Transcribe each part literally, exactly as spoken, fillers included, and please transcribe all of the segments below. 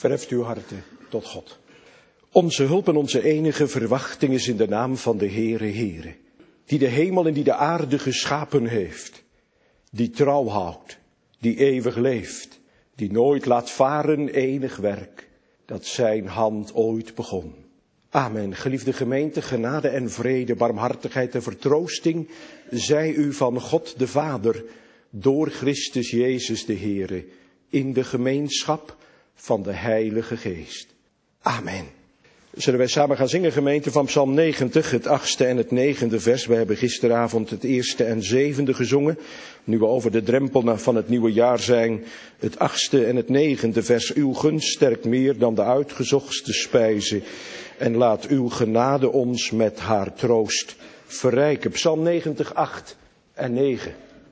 Verheft uw harten tot God. Onze hulp en onze enige verwachting is in de naam van de Heere Heere, die de hemel en die de aarde geschapen heeft, die trouw houdt, die eeuwig leeft, die nooit laat varen enig werk, dat zijn hand ooit begon. Amen. Geliefde gemeente, genade en vrede, barmhartigheid en vertroosting zij u van God de Vader, door Christus Jezus de Heere, in de gemeenschap van de Heilige Geest. Amen. Zullen wij samen gaan zingen, gemeente, van Psalm negentig, het achtste en het negende vers. We hebben gisteravond het eerste en zevende gezongen. Nu we over de drempel van het nieuwe jaar zijn, het achtste en het negende vers. Uw gunst sterkt meer dan de uitgezochtste spijze. En laat uw genade ons met haar troost verrijken. Psalm negentig, acht en negen.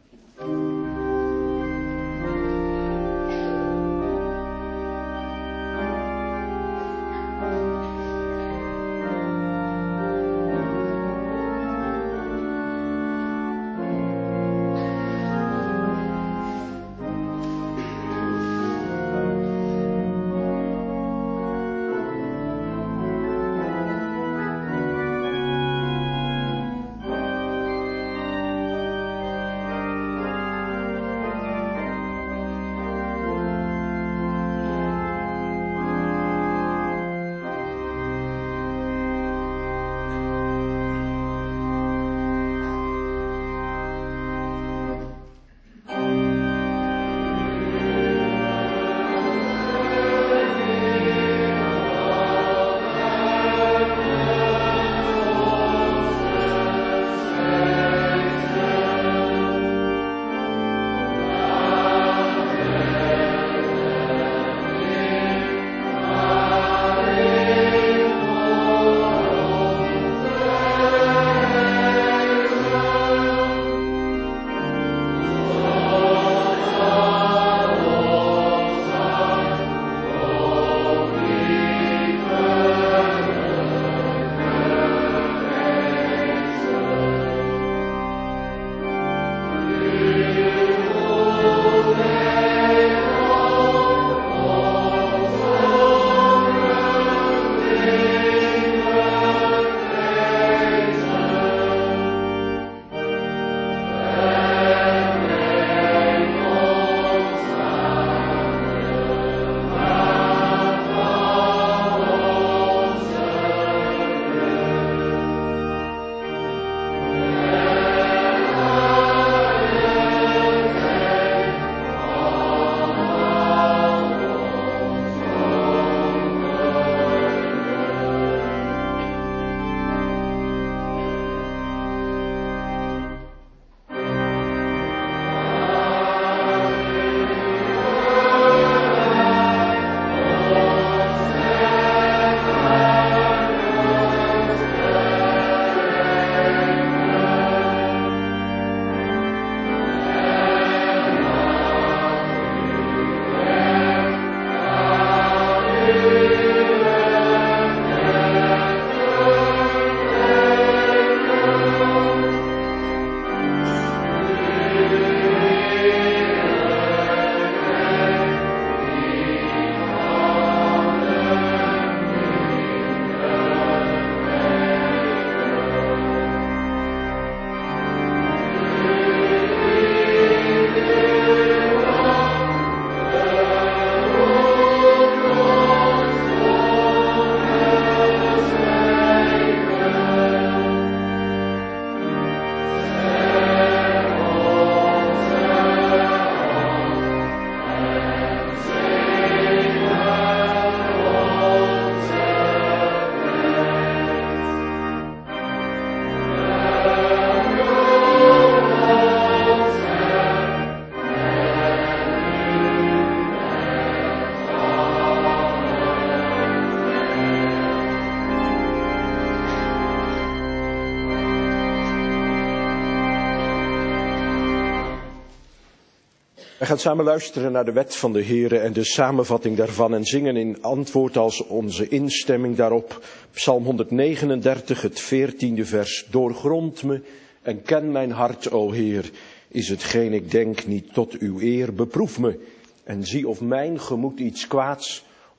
We gaan samen luisteren naar de wet van de Heere en de samenvatting daarvan en zingen in antwoord als onze instemming daarop Psalm honderdnegenendertig, het veertiende vers. Doorgrond me en ken mijn hart, o Heer, is hetgeen ik denk niet tot uw eer. Beproef me en zie of mijn gemoed iets kwaads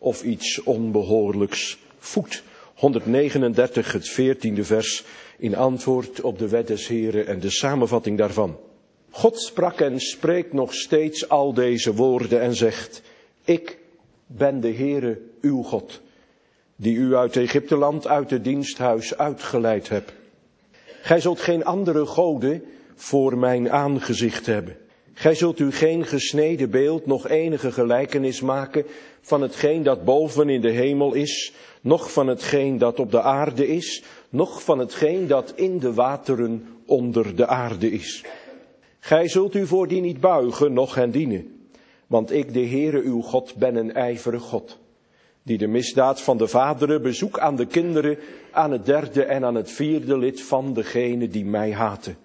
of iets onbehoorlijks voedt. honderdnegenendertig, het veertiende vers, in antwoord op de wet des Heren en de samenvatting daarvan. God sprak en spreekt nog steeds al deze woorden en zegt: ik ben de Heere uw God, die u uit Egypteland, uit het diensthuis uitgeleid heb. Gij zult geen andere goden voor mijn aangezicht hebben. Gij zult u geen gesneden beeld, nog enige gelijkenis maken van hetgeen dat boven in de hemel is, noch van hetgeen dat op de aarde is, noch van hetgeen dat in de wateren onder de aarde is. Gij zult u voor die niet buigen, noch hen dienen. Want ik, de Heere uw God, ben een ijverig God, die de misdaad van de vaderen bezoek aan de kinderen, aan het derde en aan het vierde lid van degenen die mij haten.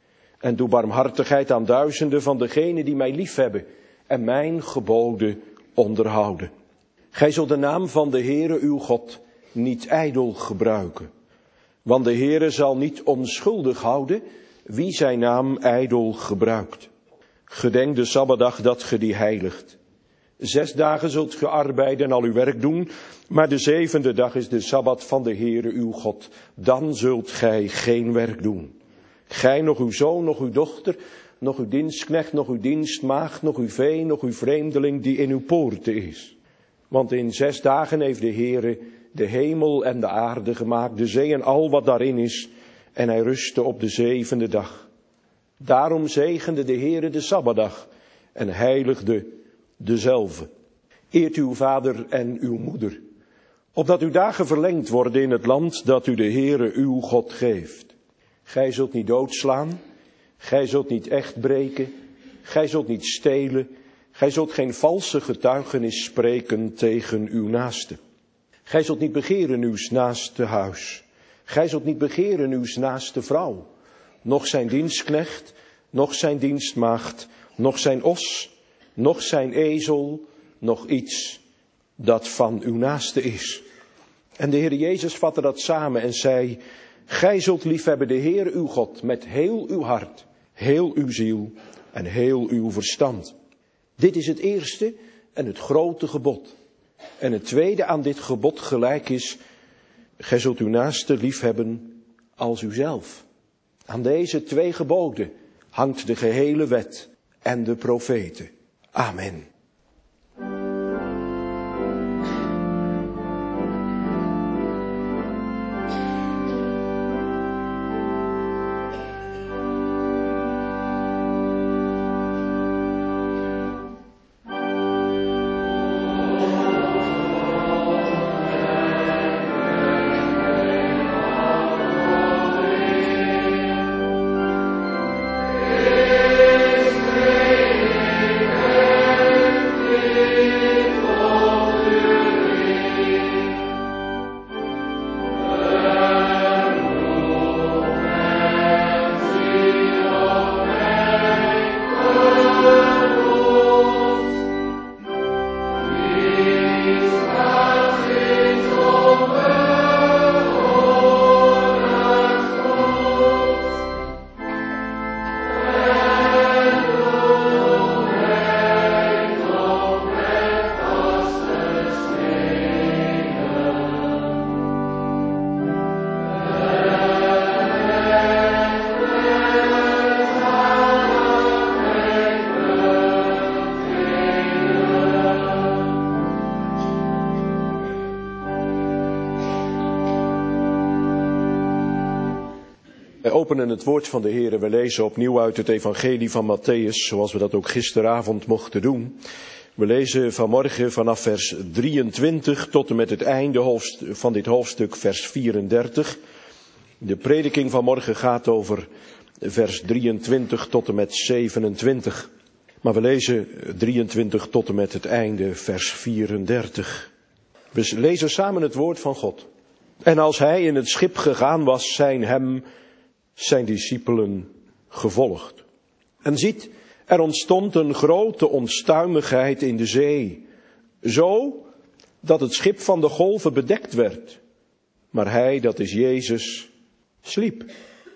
En doe barmhartigheid aan duizenden van degenen die mij liefhebben en mijn geboden onderhouden. Gij zult de naam van de Heere uw God niet ijdel gebruiken. Want de Heere zal niet onschuldig houden wie zijn naam ijdel gebruikt. Gedenk de Sabbatdag dat ge die heiligt. Zes dagen zult ge arbeiden en al uw werk doen, maar de zevende dag is de Sabbat van de Heere uw God. Dan zult gij geen werk doen. Gij, nog uw zoon, nog uw dochter, nog uw dienstknecht, nog uw dienstmaagd, nog uw vee, nog uw vreemdeling die in uw poorten is. Want in zes dagen heeft de Heere de hemel en de aarde gemaakt, de zee en al wat daarin is, en hij rustte op de zevende dag. Daarom zegende de Heere de Sabbatdag en heiligde dezelve. Eert uw vader en uw moeder, opdat uw dagen verlengd worden in het land dat u de Heere uw God geeft. Gij zult niet doodslaan, gij zult niet echt breken, gij zult niet stelen, gij zult geen valse getuigenis spreken tegen uw naaste. Gij zult niet begeren uws naaste huis, gij zult niet begeren uws naaste vrouw, noch zijn dienstknecht, noch zijn dienstmaagd, noch zijn os, noch zijn ezel, noch iets dat van uw naaste is. En de Heer Jezus vatte dat samen en zei: gij zult liefhebben de Heer uw God met heel uw hart, heel uw ziel en heel uw verstand. Dit is het eerste en het grote gebod. En het tweede aan dit gebod gelijk is: gij zult uw naaste liefhebben als uzelf. Aan deze twee geboden hangt de gehele wet en de profeten. Amen. Wij openen het woord van de Heer en we lezen opnieuw uit het evangelie van Matthäus, zoals we dat ook gisteravond mochten doen. We lezen vanmorgen vanaf vers drieëntwintig tot en met het einde van dit hoofdstuk, vers vierendertig. De prediking van morgen gaat over vers drieëntwintig tot en met zevenentwintig. Maar we lezen drieëntwintig tot en met het einde, vers vierendertig. We lezen samen het woord van God. En als hij in het schip gegaan was, zijn hem zijn discipelen gevolgd. En ziet, er ontstond een grote onstuimigheid in de zee, zo dat het schip van de golven bedekt werd. Maar hij, dat is Jezus, sliep.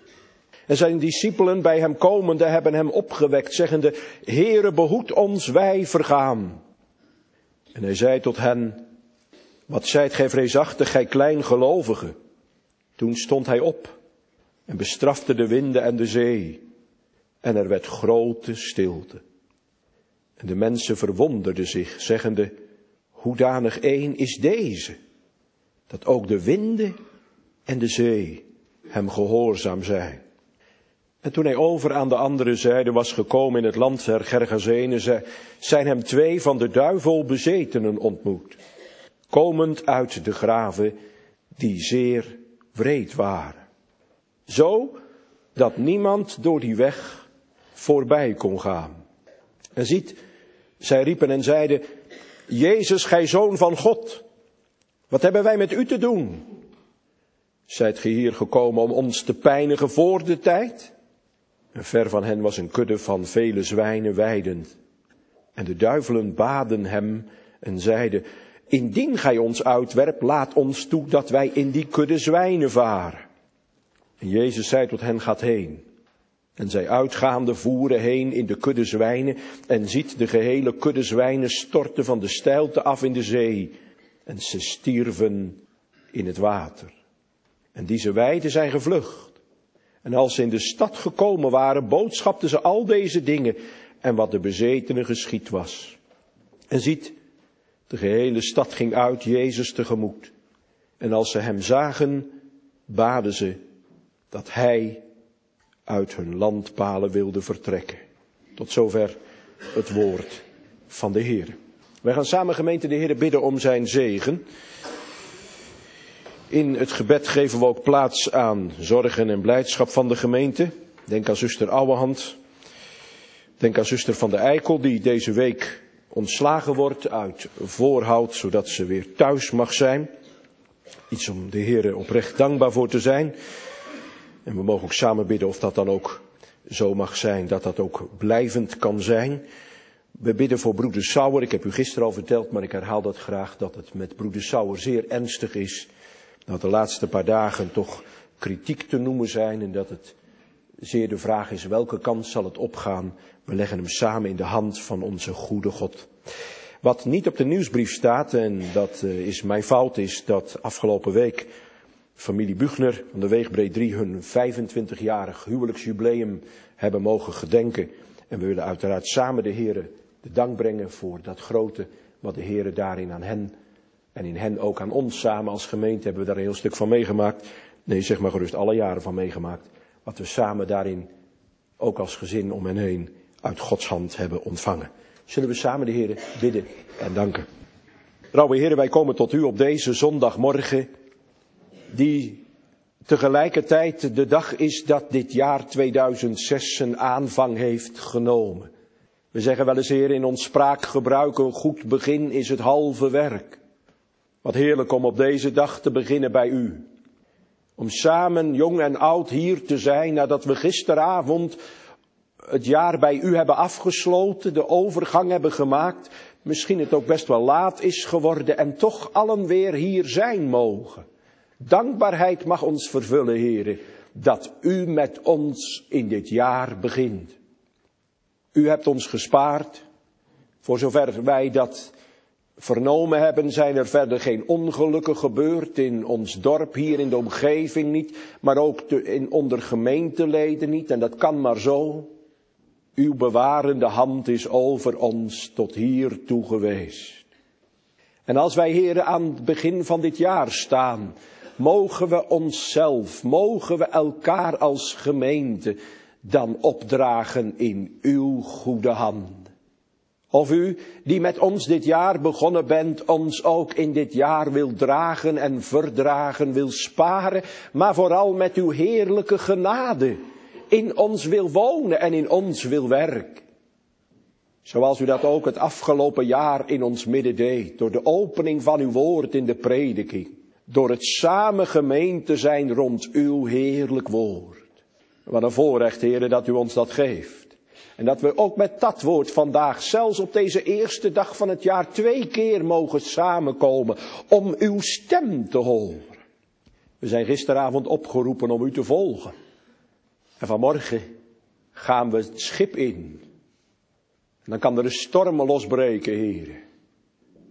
En zijn discipelen bij hem komende hebben hem opgewekt, zeggende: Heere, behoed ons, wij vergaan. En hij zei tot hen: Wat zijt gij vreesachtig, gij kleingelovige? Toen stond hij op en bestrafte de winden en de zee. En er werd grote stilte. En de mensen verwonderden zich, zeggende, hoedanig een is deze, dat ook de winden en de zee hem gehoorzaam zijn. En toen hij over aan de andere zijde was gekomen in het land der Gergazenen, zijn hem twee van de duivel bezetenen ontmoet, komend uit de graven die zeer wreed waren. Zo dat niemand door die weg voorbij kon gaan. En ziet, zij riepen en zeiden, Jezus, gij zoon van God, wat hebben wij met u te doen? Zijt ge hier gekomen om ons te pijnigen voor de tijd? En ver van hen was een kudde van vele zwijnen weidend. En de duivelen baden hem en zeiden, indien gij ons uitwerpt, laat ons toe dat wij in die kudde zwijnen varen. En Jezus zei tot hen, gaat heen. En zij uitgaande voeren heen in de kudde zwijnen en ziet de gehele kudde zwijnen storten van de steilte af in de zee. En ze stierven in het water. En deze weiden zijn gevlucht. En als ze in de stad gekomen waren, boodschapten ze al deze dingen en wat de bezetene geschied was. En ziet, de gehele stad ging uit Jezus tegemoet. En als ze hem zagen, baden ze dat hij uit hun landpalen wilde vertrekken. Tot zover het woord van de Heer. Wij gaan samen, gemeente, de Heer bidden om zijn zegen. In het gebed geven we ook plaats aan zorgen en blijdschap van de gemeente. Denk aan zuster Ouwehand. Denk aan zuster Van de Eikel, die deze week ontslagen wordt uit voorhoud, zodat ze weer thuis mag zijn. Iets om de Heer oprecht dankbaar voor te zijn. En we mogen ook samen bidden of dat dan ook zo mag zijn, dat dat ook blijvend kan zijn. We bidden voor broeder Sauer. Ik heb u gisteren al verteld, maar ik herhaal dat graag, dat het met broeder Sauer zeer ernstig is. Dat de laatste paar dagen toch kritiek te noemen zijn en dat het zeer de vraag is, welke kant zal het opgaan? We leggen hem samen in de hand van onze goede God. Wat niet op de nieuwsbrief staat, en dat uh, is mijn fout, is dat afgelopen week familie Buchner van de Weegbreed drie hun vijfentwintigjarig huwelijksjubileum hebben mogen gedenken. En we willen uiteraard samen de Heere de dank brengen voor dat grote wat de Heere daarin aan hen en in hen ook aan ons samen als gemeente hebben we daar een heel stuk van meegemaakt. Nee, zeg maar gerust alle jaren van meegemaakt. Wat we samen daarin ook als gezin om hen heen uit Gods hand hebben ontvangen. Zullen we samen de Heere bidden en danken. Trouwe Heere, wij komen tot u op deze zondagmorgen, die tegelijkertijd de dag is dat dit jaar tweeduizend zes zijn aanvang heeft genomen. We zeggen wel eens, Heer, in ons spraakgebruik, een goed begin is het halve werk. Wat heerlijk om op deze dag te beginnen bij u. Om samen, jong en oud, hier te zijn nadat we gisteravond het jaar bij u hebben afgesloten, de overgang hebben gemaakt. Misschien het ook best wel laat is geworden en toch allen weer hier zijn mogen. Dankbaarheid mag ons vervullen, Heere, dat u met ons in dit jaar begint. U hebt ons gespaard. Voor zover wij dat vernomen hebben, zijn er verder geen ongelukken gebeurd in ons dorp, hier in de omgeving niet, maar ook te, in, onder gemeenteleden niet. En dat kan maar zo. Uw bewarende hand is over ons tot hiertoe geweest. En als wij, Heere, aan het begin van dit jaar staan, mogen we onszelf, mogen we elkaar als gemeente dan opdragen in uw goede hand. Of u, die met ons dit jaar begonnen bent, ons ook in dit jaar wil dragen en verdragen, wil sparen, maar vooral met uw heerlijke genade in ons wil wonen en in ons wil werken. Zoals u dat ook het afgelopen jaar in ons midden deed, door de opening van uw woord in de prediking, door het samen gemeente zijn rond uw heerlijk woord. Wat een voorrecht, Heere, dat u ons dat geeft. En dat we ook met dat woord vandaag, zelfs op deze eerste dag van het jaar, twee keer mogen samenkomen om uw stem te horen. We zijn gisteravond opgeroepen om u te volgen. En vanmorgen gaan we het schip in. En dan kan er een storm losbreken, Heere.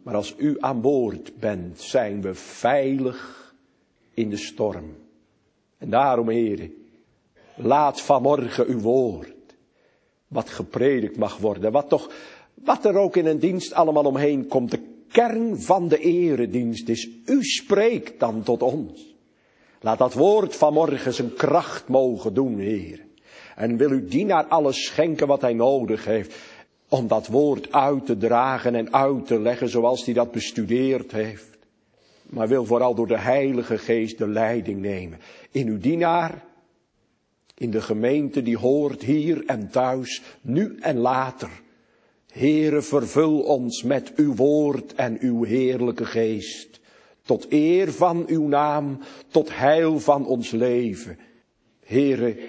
Maar als u aan boord bent, zijn we veilig in de storm. En daarom, heren, laat vanmorgen uw woord, wat gepredikt mag worden, wat toch, wat er ook in een dienst allemaal omheen komt, de kern van de eredienst is, u spreekt dan tot ons. Laat dat woord vanmorgen zijn kracht mogen doen, Heer. En wil u dienaar alles schenken wat hij nodig heeft, om dat woord uit te dragen en uit te leggen zoals hij dat bestudeerd heeft. Maar wil vooral door de Heilige Geest de leiding nemen. In uw dienaar, in de gemeente die hoort hier en thuis, nu en later. Heere, vervul ons met uw woord en uw heerlijke geest. Tot eer van uw naam, tot heil van ons leven. Heere,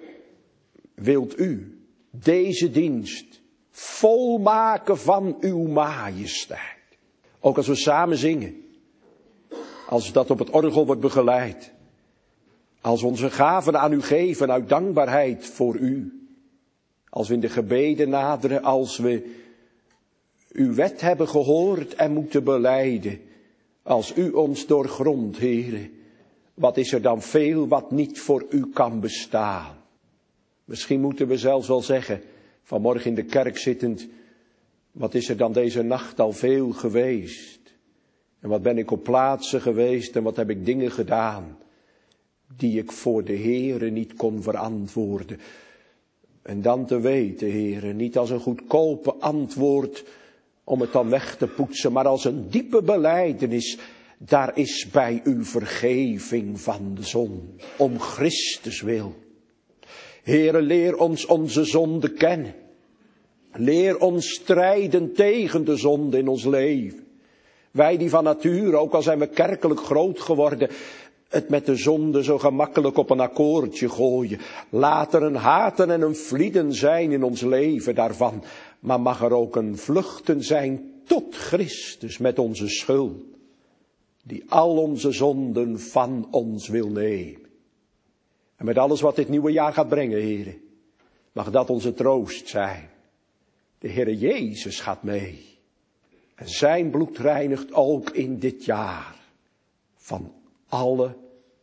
wilt u deze dienst volmaken van uw majesteit. Ook als we samen zingen. Als dat op het orgel wordt begeleid. Als we onze gaven aan u geven uit dankbaarheid voor u. Als we in de gebeden naderen, als we uw wet hebben gehoord en moeten belijden. Als u ons doorgrondt, Heere, wat is er dan veel wat niet voor u kan bestaan. Misschien moeten we zelfs wel zeggen, vanmorgen in de kerk zittend, wat is er dan deze nacht al veel geweest. En wat ben ik op plaatsen geweest en wat heb ik dingen gedaan die ik voor de Heere niet kon verantwoorden. En dan te weten, Heere, niet als een goedkope antwoord om het dan weg te poetsen, maar als een diepe belijdenis. Daar is bij u vergeving van de zon, om Christus wil. Heere, leer ons onze zonde kennen. Leer ons strijden tegen de zonde in ons leven. Wij die van nature, ook al zijn we kerkelijk groot geworden, het met de zonde zo gemakkelijk op een akkoordje gooien. Laat er een haten en een vlieden zijn in ons leven daarvan. Maar mag er ook een vluchten zijn tot Christus met onze schuld. Die al onze zonden van ons wil nemen. En met alles wat dit nieuwe jaar gaat brengen, heren. Mag dat onze troost zijn. De Heere Jezus gaat mee. En zijn bloed reinigt ook in dit jaar. Van alle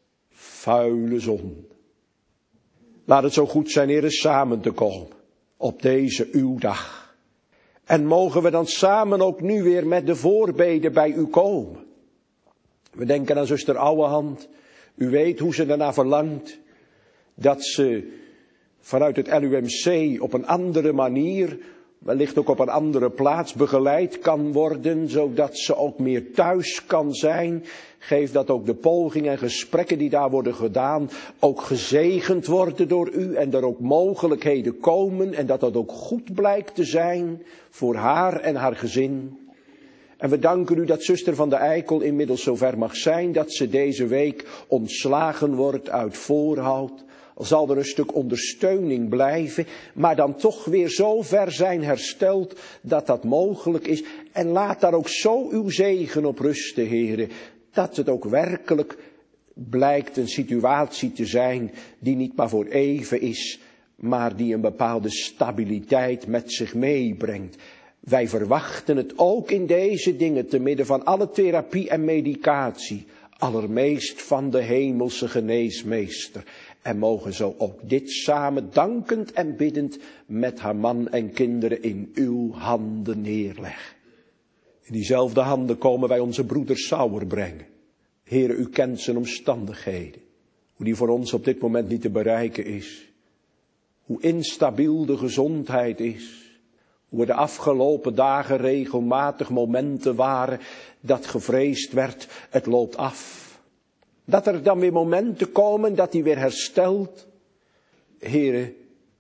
vuile zonde. Laat het zo goed zijn, heren, samen te komen. Op deze uw dag. En mogen we dan samen ook nu weer met de voorbeden bij u komen. We denken aan zuster Ouwehand. U weet hoe ze daarna verlangt. Dat ze vanuit het L U M C op een andere manier, wellicht ook op een andere plaats begeleid kan worden. Zodat ze ook meer thuis kan zijn. Geef dat ook de pogingen en gesprekken die daar worden gedaan ook gezegend worden door u. En er ook mogelijkheden komen. En dat dat ook goed blijkt te zijn voor haar en haar gezin. En we danken u dat zuster Van de Eikel inmiddels zover mag zijn dat ze deze week ontslagen wordt uit voorhoud. Al zal er een stuk ondersteuning blijven, maar dan toch weer zo ver zijn hersteld dat dat mogelijk is. En laat daar ook zo uw zegen op rusten, heren, dat het ook werkelijk blijkt een situatie te zijn die niet maar voor even is, maar die een bepaalde stabiliteit met zich meebrengt. Wij verwachten het ook in deze dingen, te midden van alle therapie en medicatie, allermeest van de hemelse geneesmeester. En mogen zo ook dit samen dankend en biddend met haar man en kinderen in uw handen neerleggen. In diezelfde handen komen wij onze broeder Sauer brengen. Heere, u kent zijn omstandigheden. Hoe die voor ons op dit moment niet te bereiken is. Hoe instabiel de gezondheid is. Hoe er de afgelopen dagen regelmatig momenten waren dat gevreesd werd, het loopt af. Dat er dan weer momenten komen dat hij weer herstelt. Heere,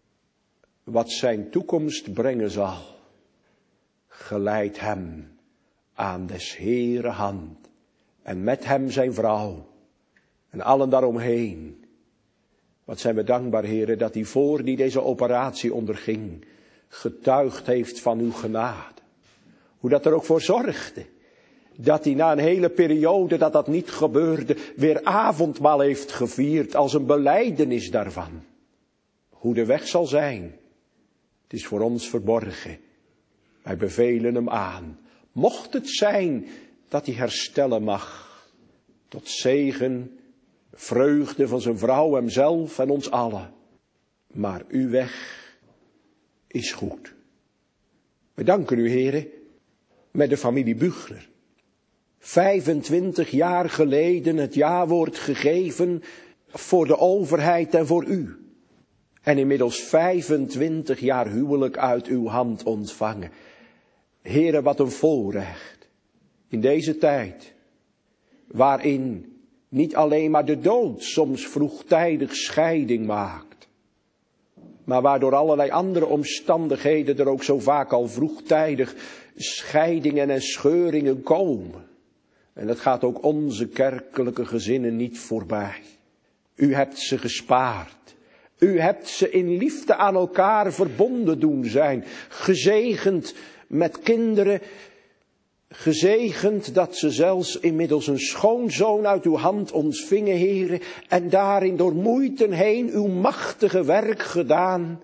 wat zijn toekomst brengen zal, geleid hem aan des Heere hand. En met hem zijn vrouw en allen daaromheen. Wat zijn we dankbaar, Heere, dat hij voor die deze operatie onderging, getuigd heeft van uw genade. Hoe dat er ook voor zorgde. Dat hij na een hele periode dat dat niet gebeurde, weer avondmaal heeft gevierd als een belijdenis daarvan. Hoe de weg zal zijn, het is voor ons verborgen. Wij bevelen hem aan. Mocht het zijn dat hij herstellen mag. Tot zegen, vreugde van zijn vrouw, hemzelf en ons allen. Maar uw weg is goed. We danken u, Heere, met de familie Buchler. vijfentwintig jaar geleden het jawoord gegeven voor de overheid en voor u. En inmiddels vijfentwintig jaar huwelijk uit uw hand ontvangen. Heere, wat een voorrecht. In deze tijd, waarin niet alleen maar de dood soms vroegtijdig scheiding maakt. Maar waardoor allerlei andere omstandigheden er ook zo vaak al vroegtijdig scheidingen en scheuringen komen. En dat gaat ook onze kerkelijke gezinnen niet voorbij. U hebt ze gespaard. U hebt ze in liefde aan elkaar verbonden doen zijn. Gezegend met kinderen. Gezegend dat ze zelfs inmiddels een schoonzoon uit uw hand ontvingen, Heere. En daarin door moeiten heen uw machtige werk gedaan.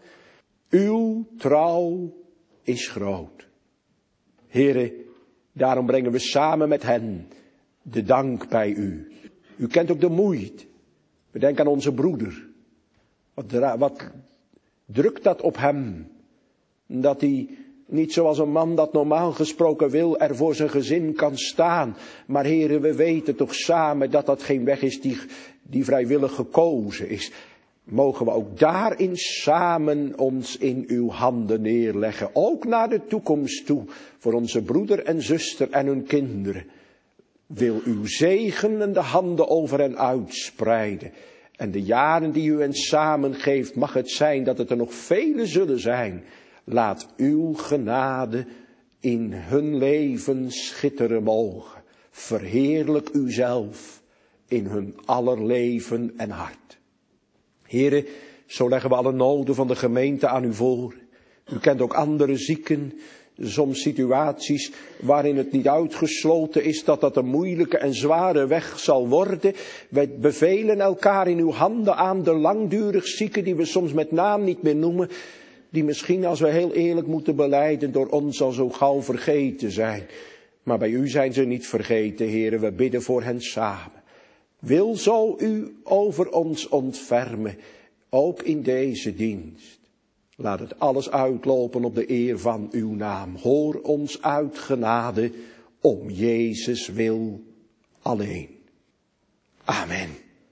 Uw trouw is groot. Heere, daarom brengen we samen met hen de dank bij u. U kent ook de moeite. We denken aan onze broeder. Wat, wat drukt dat op hem? Dat hij niet zoals een man dat normaal gesproken wil er voor zijn gezin kan staan. Maar heren, we weten toch samen dat dat geen weg is die, die vrijwillig gekozen is. Mogen we ook daarin samen ons in uw handen neerleggen. Ook naar de toekomst toe. Voor onze broeder en zuster en hun kinderen. Wil uw zegenende handen over hen uitspreiden. En de jaren die u hen samen geeft, mag het zijn dat het er nog vele zullen zijn. Laat uw genade in hun leven schitteren mogen. Verheerlijk uzelf in hun aller leven en hart. Heren, zo leggen we alle noden van de gemeente aan u voor. U kent ook andere zieken, soms situaties waarin het niet uitgesloten is dat dat een moeilijke en zware weg zal worden. Wij bevelen elkaar in uw handen aan, de langdurig zieken die we soms met naam niet meer noemen. Die misschien, als we heel eerlijk moeten belijden, door ons al zo gauw vergeten zijn. Maar bij u zijn ze niet vergeten, heren, we bidden voor hen samen. Wil zo u over ons ontfermen, ook in deze dienst. Laat het alles uitlopen op de eer van uw naam. Hoor ons uit genade, om Jezus wil alleen. Amen.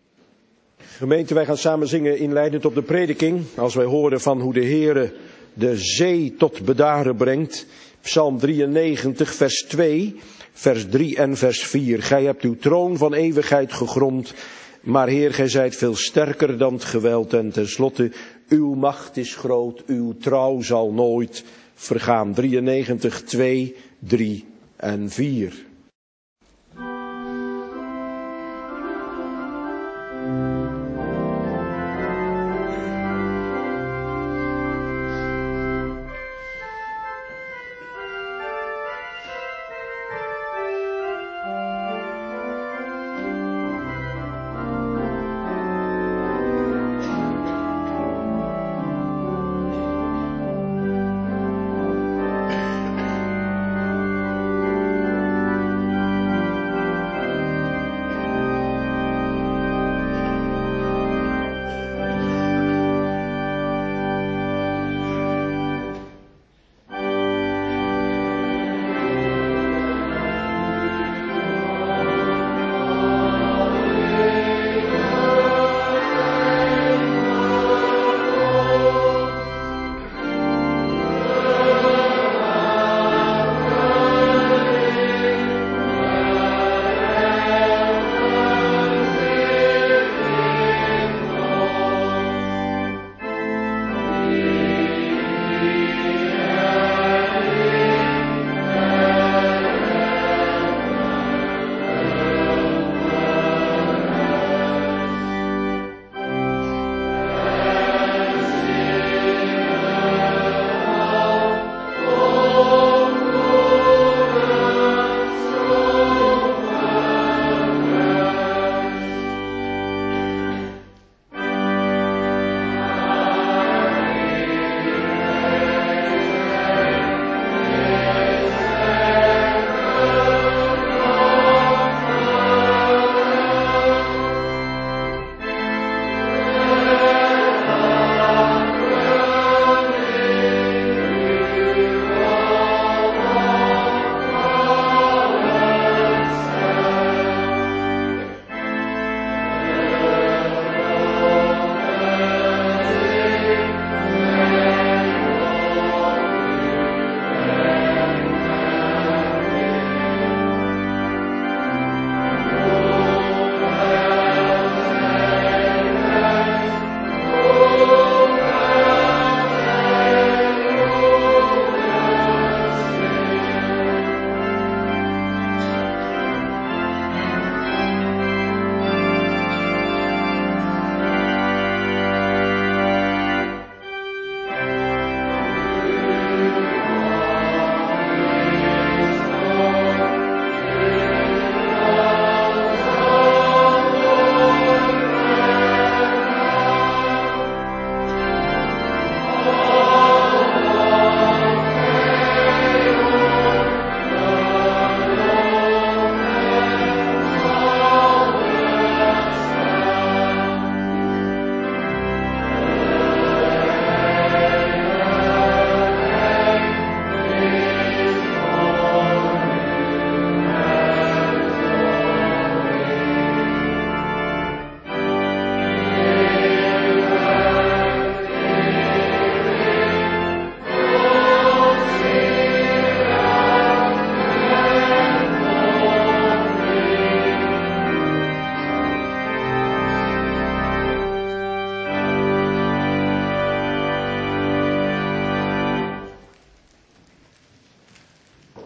Gemeente, wij gaan samen zingen inleidend op de prediking. Als wij horen van hoe de Heere de zee tot bedaren brengt. Psalm drieënnegentig, vers twee, vers drie en vers vier. Gij hebt uw troon van eeuwigheid gegrond. Maar Heer, gij zijt veel sterker dan het geweld. En tenslotte, uw macht is groot. Uw trouw zal nooit vergaan. drieënnegentig, twee, drie en vier.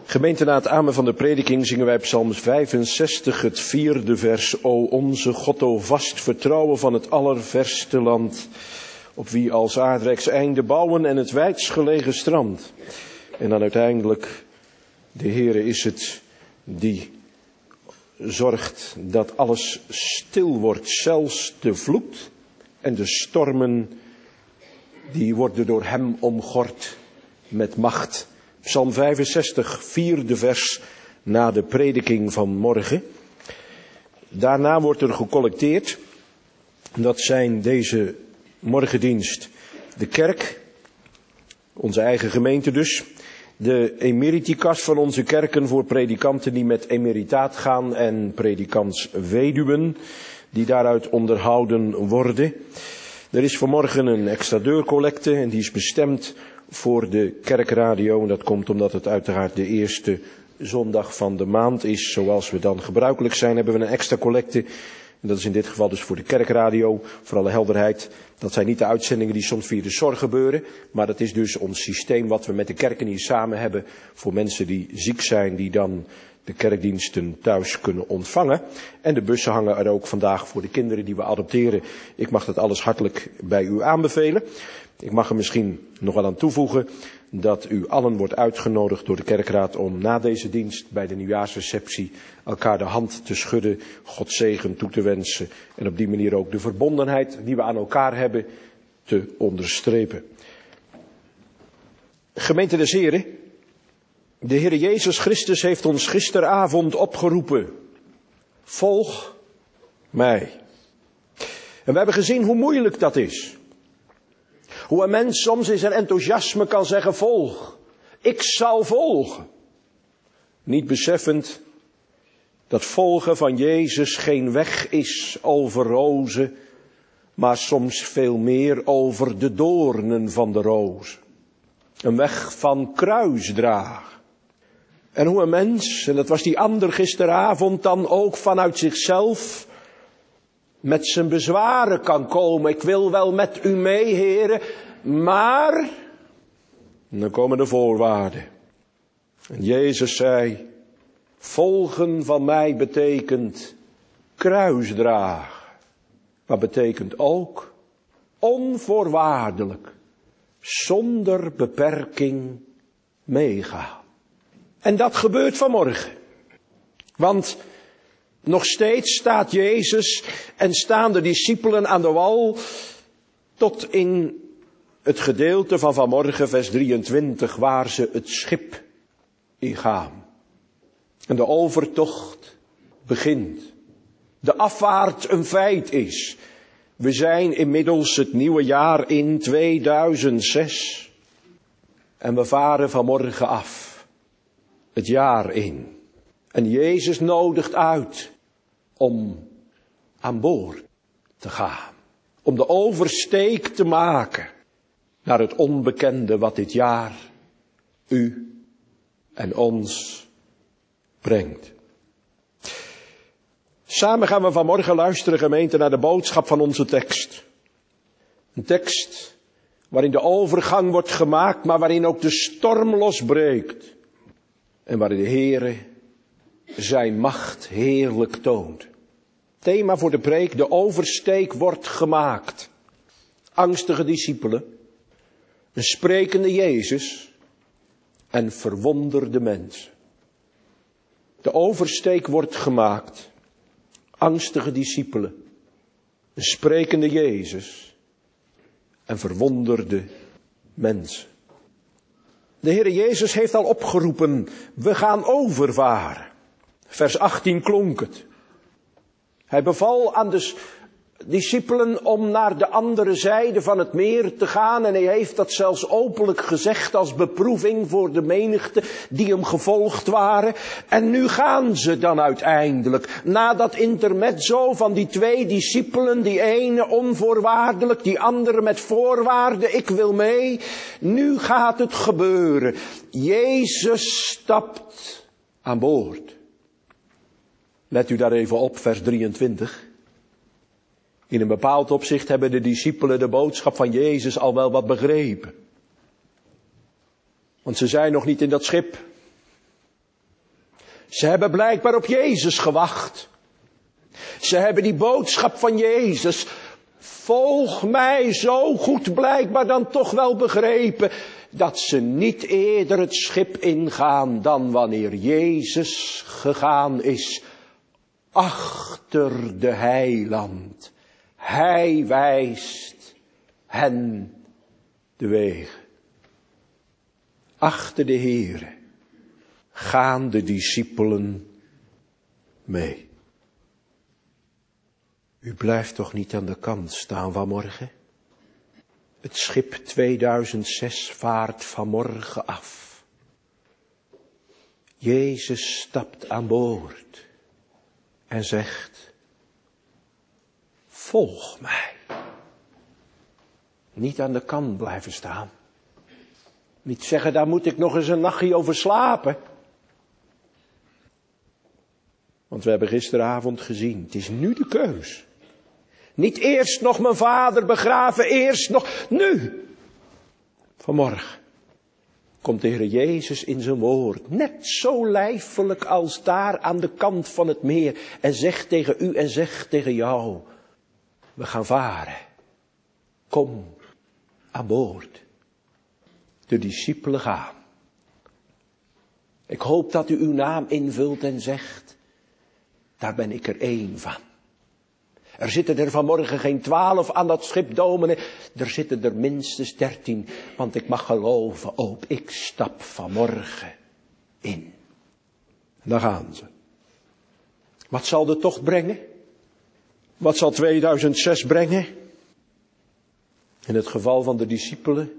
Gemeente, na het amen van de prediking zingen wij Psalm vijfenzestig, het vierde vers. O onze God, o vast vertrouwen van het allerverste land, op wie als aardrijks einde bouwen en het wijdst gelegen strand. En dan uiteindelijk, de Heere is het die zorgt dat alles stil wordt, zelfs de vloed en de stormen, die worden door hem omgord met macht. Psalm vijfenzestig, vierde vers na de prediking van morgen. Daarna wordt er gecollecteerd. Dat zijn deze morgendienst de kerk, onze eigen gemeente dus. De emeritikas van onze kerken voor predikanten die met emeritaat gaan en predikantsweduwen die daaruit onderhouden worden. Er is vanmorgen een extra deurcollecte en die is bestemd voor de kerkradio. En dat komt omdat het uiteraard de eerste zondag van de maand is. Zoals we dan gebruikelijk zijn, hebben we een extra collecte. En dat is in dit geval dus voor de kerkradio. Voor alle helderheid, dat zijn niet de uitzendingen die soms via de zorg gebeuren. Maar dat is dus ons systeem wat we met de kerken hier samen hebben. Voor mensen die ziek zijn, die dan de kerkdiensten thuis kunnen ontvangen. En de bussen hangen er ook vandaag voor de kinderen die we adopteren. Ik mag dat alles hartelijk bij u aanbevelen. Ik mag er misschien nog wel aan toevoegen dat u allen wordt uitgenodigd door de kerkraad om na deze dienst bij de nieuwjaarsreceptie elkaar de hand te schudden, God zegen toe te wensen en op die manier ook de verbondenheid die we aan elkaar hebben te onderstrepen. Gemeente des Heren, de Heer Jezus Christus heeft ons gisteravond opgeroepen. Volg mij. En we hebben gezien hoe moeilijk dat is. Hoe een mens soms in zijn enthousiasme kan zeggen, volg. Ik zal volgen. Niet beseffend dat volgen van Jezus geen weg is over rozen, maar soms veel meer over de doornen van de rozen. Een weg van kruisdragen. En hoe een mens, en dat was die ander gisteravond, dan ook vanuit zichzelf met zijn bezwaren kan komen. Ik wil wel met u mee, heren, maar dan komen de voorwaarden. En Jezus zei, volgen van mij betekent kruisdragen. Maar betekent ook onvoorwaardelijk, zonder beperking meegaan. En dat gebeurt vanmorgen. Want nog steeds staat Jezus en staan de discipelen aan de wal tot in het gedeelte van vanmorgen, vers drieëntwintig, waar ze het schip ingaan. En de overtocht begint. De afvaart een feit is. We zijn inmiddels het nieuwe jaar in tweeduizend zes. En we varen vanmorgen af. Het jaar in. En Jezus nodigt uit om aan boord te gaan. Om de oversteek te maken naar het onbekende wat dit jaar u en ons brengt. Samen gaan we vanmorgen luisteren, gemeente, naar de boodschap van onze tekst. Een tekst waarin de overgang wordt gemaakt, maar waarin ook de storm losbreekt. En waarin de Heere zijn macht heerlijk toont. Thema voor de preek, de oversteek wordt gemaakt. Angstige discipelen, een sprekende Jezus en verwonderde mensen. De oversteek wordt gemaakt. Angstige discipelen, een sprekende Jezus en verwonderde mensen. De Heere Jezus heeft al opgeroepen, we gaan overvaren. Vers achttien klonk het. Hij beval aan de discipelen om naar de andere zijde van het meer te gaan. En hij heeft dat zelfs openlijk gezegd als beproeving voor de menigte die hem gevolgd waren. En nu gaan ze dan uiteindelijk. Na dat intermezzo van die twee discipelen, die ene onvoorwaardelijk, die andere met voorwaarden, ik wil mee. Nu gaat het gebeuren. Jezus stapt aan boord. Let u daar even op, vers drieëntwintig. In een bepaald opzicht hebben de discipelen de boodschap van Jezus al wel wat begrepen. Want ze zijn nog niet in dat schip. Ze hebben blijkbaar op Jezus gewacht. Ze hebben die boodschap van Jezus, volg mij, zo goed blijkbaar dan toch wel begrepen, dat ze niet eerder het schip ingaan dan wanneer Jezus gegaan is achter de heiland. Hij wijst hen de wegen. Achter de Heere gaan de discipelen mee. U blijft toch niet aan de kant staan vanmorgen? Het schip tweeduizend zes vaart vanmorgen af. Jezus stapt aan boord en zegt, volg mij. Niet aan de kant blijven staan. Niet zeggen, daar moet ik nog eens een nachtje over slapen. Want we hebben gisteravond gezien, het is nu de keus. Niet eerst nog mijn vader begraven, eerst nog, nu. Vanmorgen komt de Heer Jezus in zijn woord, net zo lijfelijk als daar aan de kant van het meer, en zegt tegen u en zegt tegen jou, we gaan varen. Kom aan boord. De discipelen gaan. Ik hoop dat u uw naam invult en zegt, daar ben ik er één van. Er zitten er vanmorgen geen twaalf aan dat schip, dominee. Er zitten er minstens dertien. Want ik mag geloven, ook ik stap vanmorgen in. Daar gaan ze. Wat zal de tocht brengen? Wat zal tweeduizend zes brengen? In het geval van de discipelen,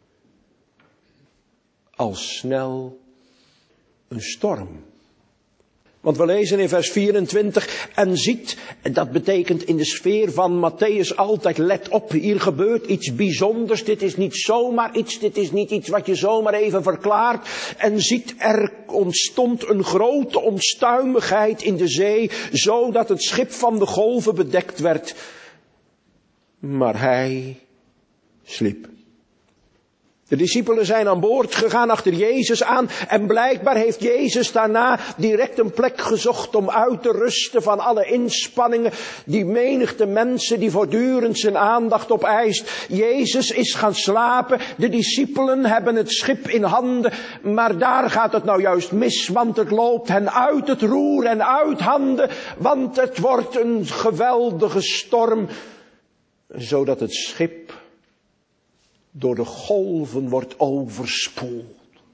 al snel een storm. Want we lezen in vers vierentwintig, en ziet, en dat betekent in de sfeer van Matthäus altijd, let op, hier gebeurt iets bijzonders, dit is niet zomaar iets, dit is niet iets wat je zomaar even verklaart. En ziet, er ontstond een grote onstuimigheid in de zee, zodat het schip van de golven bedekt werd. Maar hij sliep. De discipelen zijn aan boord gegaan achter Jezus aan en blijkbaar heeft Jezus daarna direct een plek gezocht om uit te rusten van alle inspanningen, die menigte mensen die voortdurend zijn aandacht opeist. Jezus is gaan slapen, de discipelen hebben het schip in handen, maar daar gaat het nou juist mis, want het loopt hen uit het roer en uit handen, want het wordt een geweldige storm, zodat het schip door de golven wordt overspoeld.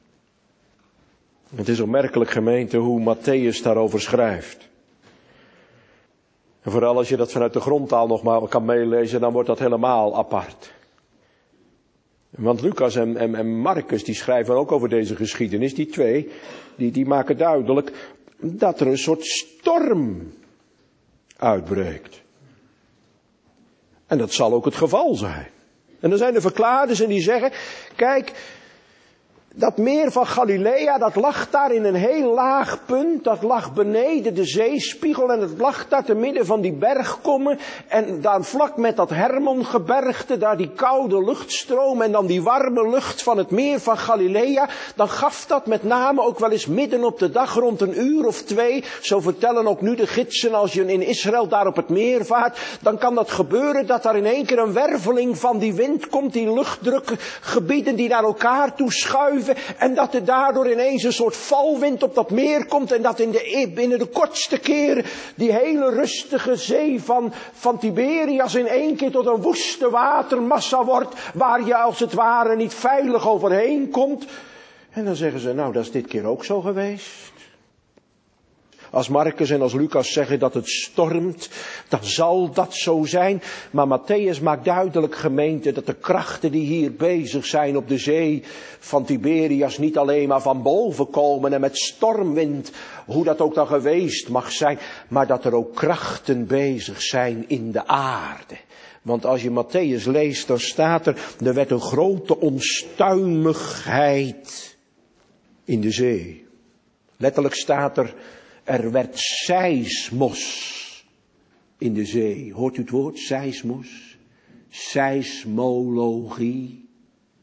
Het is opmerkelijk, gemeente, hoe Matthäus daarover schrijft. En vooral als je dat vanuit de grondtaal nog maar kan meelezen, dan wordt dat helemaal apart. Want Lucas en, en, en Marcus, die schrijven ook over deze geschiedenis, die twee, die, die maken duidelijk dat er een soort storm uitbreekt. En dat zal ook het geval zijn. En dan zijn er verklaarders en die zeggen, kijk, dat meer van Galilea, dat lag daar in een heel laag punt, dat lag beneden de zeespiegel en het lag daar te midden van die bergkommen en daar vlak met dat Hermongebergte, daar die koude luchtstroom en dan die warme lucht van het meer van Galilea, dan gaf dat met name ook wel eens midden op de dag rond een uur of twee, zo vertellen ook nu de gidsen als je in Israël daar op het meer vaart, dan kan dat gebeuren dat daar in één keer een werveling van die wind komt, die luchtdrukgebieden die naar elkaar toe schuiven. En dat er daardoor ineens een soort valwind op dat meer komt. En dat in de, binnen de kortste keren die hele rustige zee van, van Tiberias in één keer tot een woeste watermassa wordt. Waar je als het ware niet veilig overheen komt. En dan zeggen ze, nou dat is dit keer ook zo geweest. Als Marcus en als Lucas zeggen dat het stormt, dan zal dat zo zijn. Maar Matthäus maakt duidelijk, gemeente, dat de krachten die hier bezig zijn op de zee van Tiberias niet alleen maar van boven komen en met stormwind, hoe dat ook dan geweest mag zijn, maar dat er ook krachten bezig zijn in de aarde. Want als je Matthäus leest, dan staat er, er werd een grote onstuimigheid in de zee. Letterlijk staat er, er werd seismos in de zee. Hoort u het woord? Seismos. Seismologie.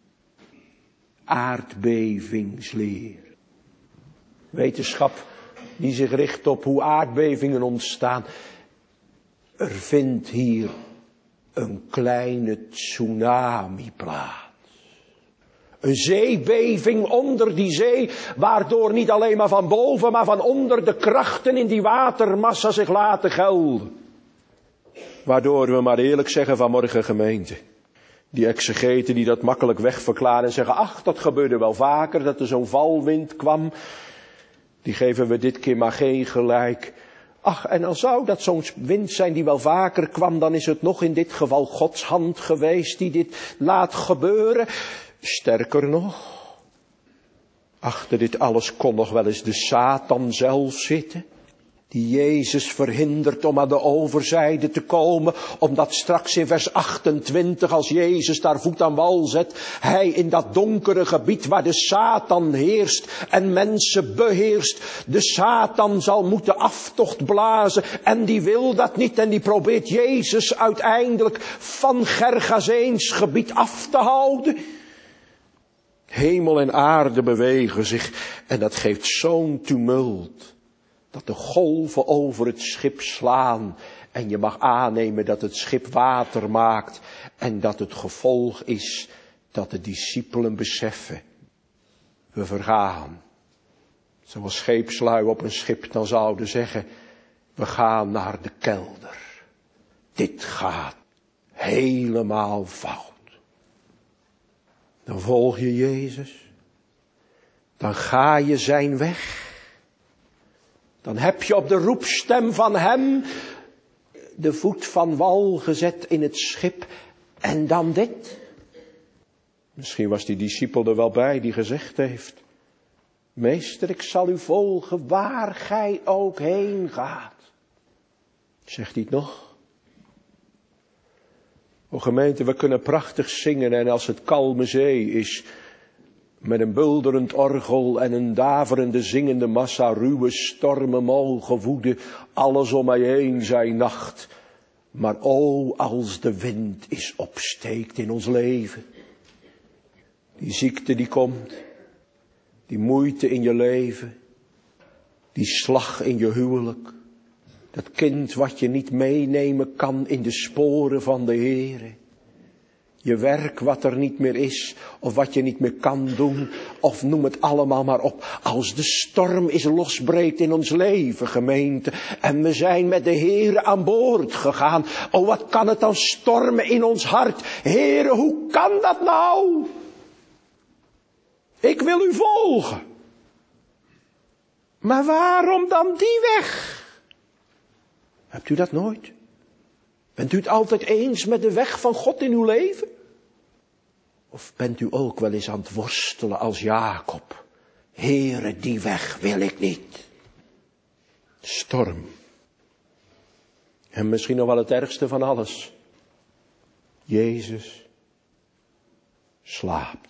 Aardbevingsleer. Wetenschap die zich richt op hoe aardbevingen ontstaan. Er vindt hier een kleine tsunami plaats. Een zeebeving onder die zee, waardoor niet alleen maar van boven, maar van onder de krachten in die watermassa zich laten gelden. Waardoor we maar eerlijk zeggen vanmorgen, gemeente, die exegeten die dat makkelijk wegverklaren en zeggen, ach, dat gebeurde wel vaker, dat er zo'n valwind kwam, die geven we dit keer maar geen gelijk. Ach, en al zou dat zo'n wind zijn die wel vaker kwam, dan is het nog in dit geval Gods hand geweest die dit laat gebeuren. Sterker nog, achter dit alles kon nog wel eens de Satan zelf zitten, die Jezus verhindert om aan de overzijde te komen, omdat straks in vers achtentwintig, als Jezus daar voet aan wal zet, hij in dat donkere gebied waar de Satan heerst en mensen beheerst, de Satan zal moeten aftocht blazen en die wil dat niet en die probeert Jezus uiteindelijk van Gergaseens gebied af te houden. Hemel en aarde bewegen zich en dat geeft zo'n tumult, dat de golven over het schip slaan en je mag aannemen dat het schip water maakt en dat het gevolg is dat de discipelen beseffen, we vergaan. Zoals scheepslui op een schip dan zouden zeggen, we gaan naar de kelder. Dit gaat helemaal fout. Dan volg je Jezus, dan ga je zijn weg. Dan heb je op de roepstem van hem de voet van wal gezet in het schip. En dan dit. Misschien was die discipel er wel bij die gezegd heeft, meester, ik zal u volgen waar gij ook heen gaat. Zegt hij het nog? O gemeente, we kunnen prachtig zingen en als het kalme zee is, met een bulderend orgel en een daverende zingende massa, ruwe stormen mogen woeden, alles om mij heen zijn nacht. Maar o, als de wind is opsteekt in ons leven, die ziekte die komt, die moeite in je leven, die slag in je huwelijk, dat kind wat je niet meenemen kan in de sporen van de Heere. Je werk wat er niet meer is, of wat je niet meer kan doen, of noem het allemaal maar op. Als de storm is losbreekt in ons leven, gemeente, en we zijn met de Heere aan boord gegaan. Oh, wat kan het dan stormen in ons hart? Heere, hoe kan dat nou? Ik wil u volgen. Maar waarom dan die weg? Hebt u dat nooit? Bent u het altijd eens met de weg van God in uw leven? Of bent u ook wel eens aan het worstelen als Jacob? Heere, die weg wil ik niet. Storm. En misschien nog wel het ergste van alles. Jezus slaapt.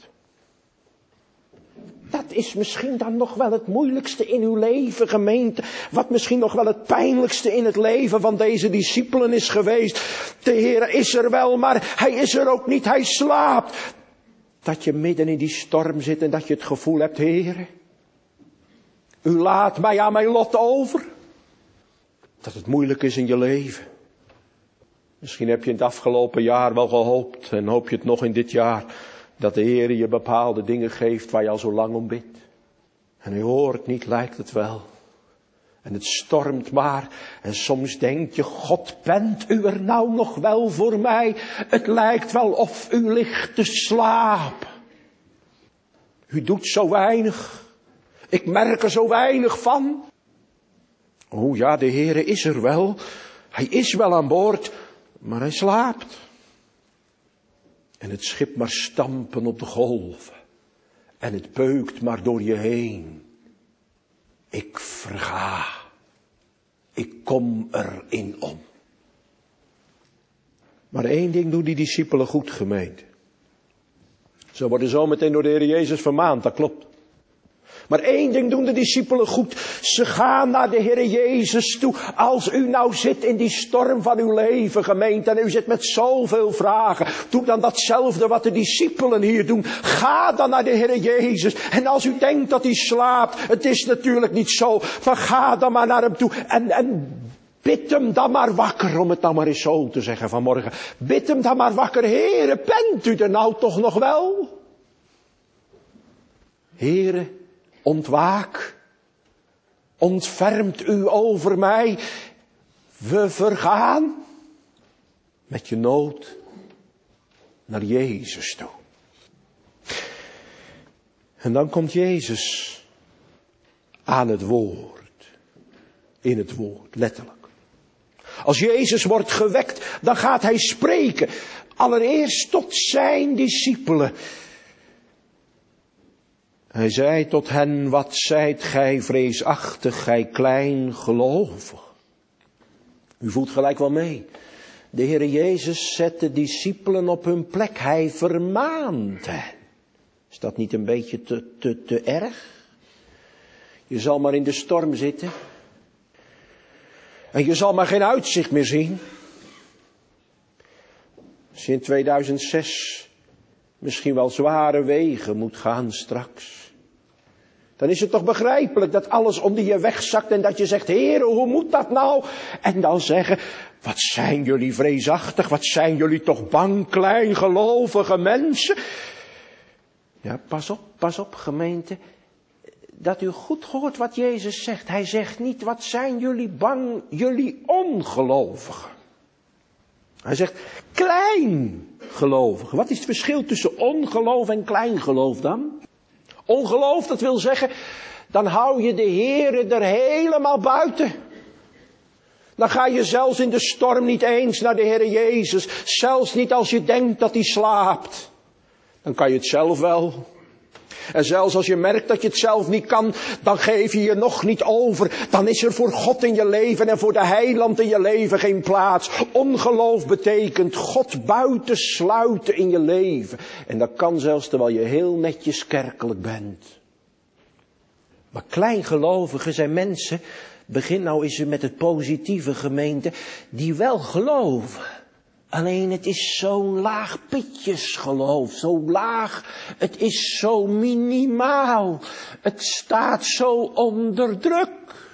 Dat is misschien dan nog wel het moeilijkste in uw leven, gemeente. Wat misschien nog wel het pijnlijkste in het leven van deze discipelen is geweest. De Heer is er wel, maar hij is er ook niet. Hij slaapt. Dat je midden in die storm zit en dat je het gevoel hebt, Heer, u laat mij aan mijn lot over. Dat het moeilijk is in je leven. Misschien heb je in het afgelopen jaar wel gehoopt en hoop je het nog in dit jaar, dat de Heer je bepaalde dingen geeft waar je al zo lang om bidt. En u hoort niet, lijkt het wel. En het stormt maar. En soms denk je, God, bent u er nou nog wel voor mij? Het lijkt wel of u ligt te slapen. U doet zo weinig. Ik merk er zo weinig van. Oh ja, de Heere is er wel. Hij is wel aan boord, maar hij slaapt. En het schip maar stampen op de golven. En het beukt maar door je heen. Ik verga. Ik kom erin om. Maar één ding doen die discipelen goed, gemeente. Ze worden zo meteen door de Heer Jezus vermaand, dat klopt. Maar één ding doen de discipelen goed. Ze gaan naar de Heere Jezus toe. Als u nou zit in die storm van uw leven, gemeente, en u zit met zoveel vragen. Doe dan datzelfde wat de discipelen hier doen. Ga dan naar de Heere Jezus. En als u denkt dat hij slaapt, het is natuurlijk niet zo. Maar ga dan maar naar hem toe. En, en bid hem dan maar wakker, om het nou maar eens zo te zeggen vanmorgen. Bid hem dan maar wakker. Heere, bent u er nou toch nog wel? Heere, ontwaak, ontfermt u over mij, we vergaan met je nood naar Jezus toe. En dan komt Jezus aan het woord, in het woord, letterlijk. Als Jezus wordt gewekt, dan gaat hij spreken, allereerst tot zijn discipelen. Hij zei tot hen, wat zijt gij vreesachtig, gij klein gelovig. U voelt gelijk wel mee. De Heere Jezus zet de discipelen op hun plek. Hij vermaant hen. Is dat niet een beetje te, te, te erg? Je zal maar in de storm zitten. En je zal maar geen uitzicht meer zien. Als je in tweeduizend zes misschien wel zware wegen moet gaan straks. Dan is het toch begrijpelijk dat alles onder je wegzakt en dat je zegt, Heere, hoe moet dat nou? En dan zeggen, wat zijn jullie vreesachtig, wat zijn jullie toch bang, kleingelovige mensen. Ja, pas op, pas op gemeente, dat u goed hoort wat Jezus zegt. Hij zegt niet, wat zijn jullie bang, jullie ongelovigen. Hij zegt, kleingelovigen. Wat is het verschil tussen ongeloof en kleingeloof dan? Ongeloof, dat wil zeggen, dan hou je de Heere er helemaal buiten. Dan ga je zelfs in de storm niet eens naar de Heere Jezus. Zelfs niet als je denkt dat hij slaapt. Dan kan je het zelf wel. En zelfs als je merkt dat je het zelf niet kan, dan geef je je nog niet over. Dan is er voor God in je leven en voor de heiland in je leven geen plaats. Ongeloof betekent God buiten sluiten in je leven. En dat kan zelfs terwijl je heel netjes kerkelijk bent. Maar kleingelovigen zijn mensen, begin nou eens met het positieve gemeente, die wel geloven. Alleen het is zo'n laag pitjesgeloof, zo laag, het is zo minimaal, het staat zo onder druk.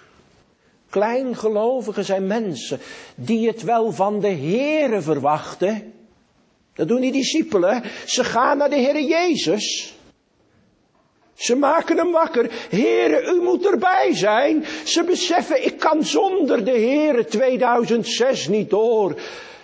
Kleingelovigen zijn mensen die het wel van de Heere verwachten. Dat doen die discipelen, ze gaan naar de Heere Jezus. Ze maken hem wakker. Heere, u moet erbij zijn. Ze beseffen, ik kan zonder de Heere tweeduizend zes niet door.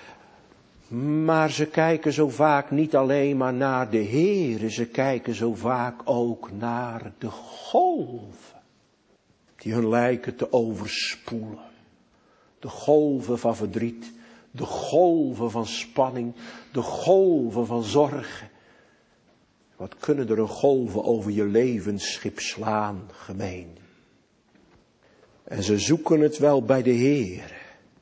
Maar ze kijken zo vaak niet alleen maar naar de Heere, ze kijken zo vaak ook naar de golven. Die hun lijken te overspoelen. De golven van verdriet, de golven van spanning, de golven van zorgen. Wat kunnen er een golven over je levensschip slaan, gemeente? En ze zoeken het wel bij de Heere.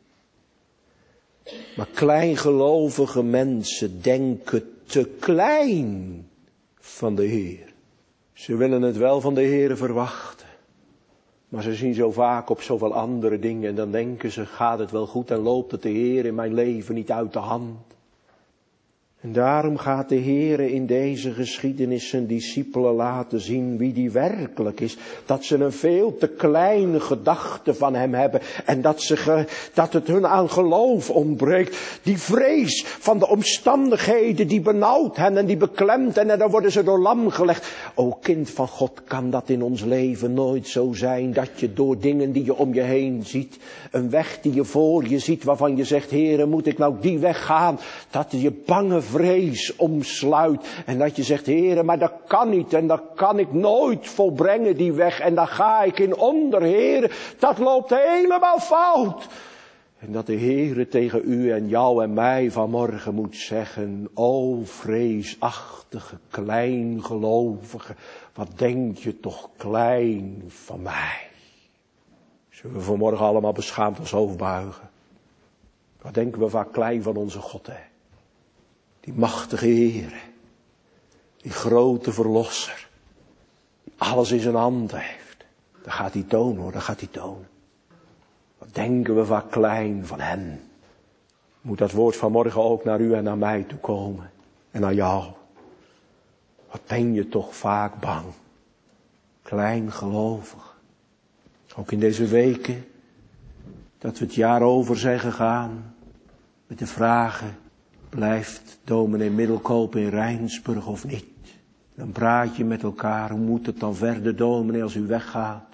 Maar kleingelovige mensen denken te klein van de Heer. Ze willen het wel van de Heer verwachten. Maar ze zien zo vaak op zoveel andere dingen en dan denken ze, gaat het wel goed en loopt het de Heer in mijn leven niet uit de hand. En daarom gaat de Heer in deze geschiedenis zijn discipelen laten zien wie die werkelijk is. Dat ze een veel te kleine gedachte van hem hebben. En dat, ze ge, dat het hun aan geloof ontbreekt. Die vrees van de omstandigheden die benauwt hen en die beklemt hen. En dan worden ze door lam gelegd. O kind van God, kan dat in ons leven nooit zo zijn. Dat je door dingen die je om je heen ziet. Een weg die je voor je ziet waarvan je zegt, Heere, moet ik nou die weg gaan? Dat je bange vrees omsluit. En dat je zegt, Heere, maar dat kan niet. En dat kan ik nooit volbrengen, die weg. En daar ga ik in onder, Heere. Dat loopt helemaal fout. En dat de Heere tegen u en jou en mij vanmorgen moet zeggen, o vreesachtige, kleingelovige, wat denk je toch klein van mij. Zullen we vanmorgen allemaal beschaamd ons hoofd buigen? Wat denken we vaak klein van onze God, hè? Die machtige Heere, die grote verlosser, die alles in zijn hand heeft. Dat gaat hij tonen hoor, dat gaat hij tonen. Wat denken we vaak klein van hem. Moet dat woord vanmorgen ook naar u en naar mij toe komen. En naar jou. Wat ben je toch vaak bang. Kleingelovig. Ook in deze weken. Dat we het jaar over zijn gegaan. Met de vragen. Blijft dominee Middelkoop in Rijnsburg of niet? Dan praat je met elkaar. Hoe moet het dan verder dominee als u weggaat?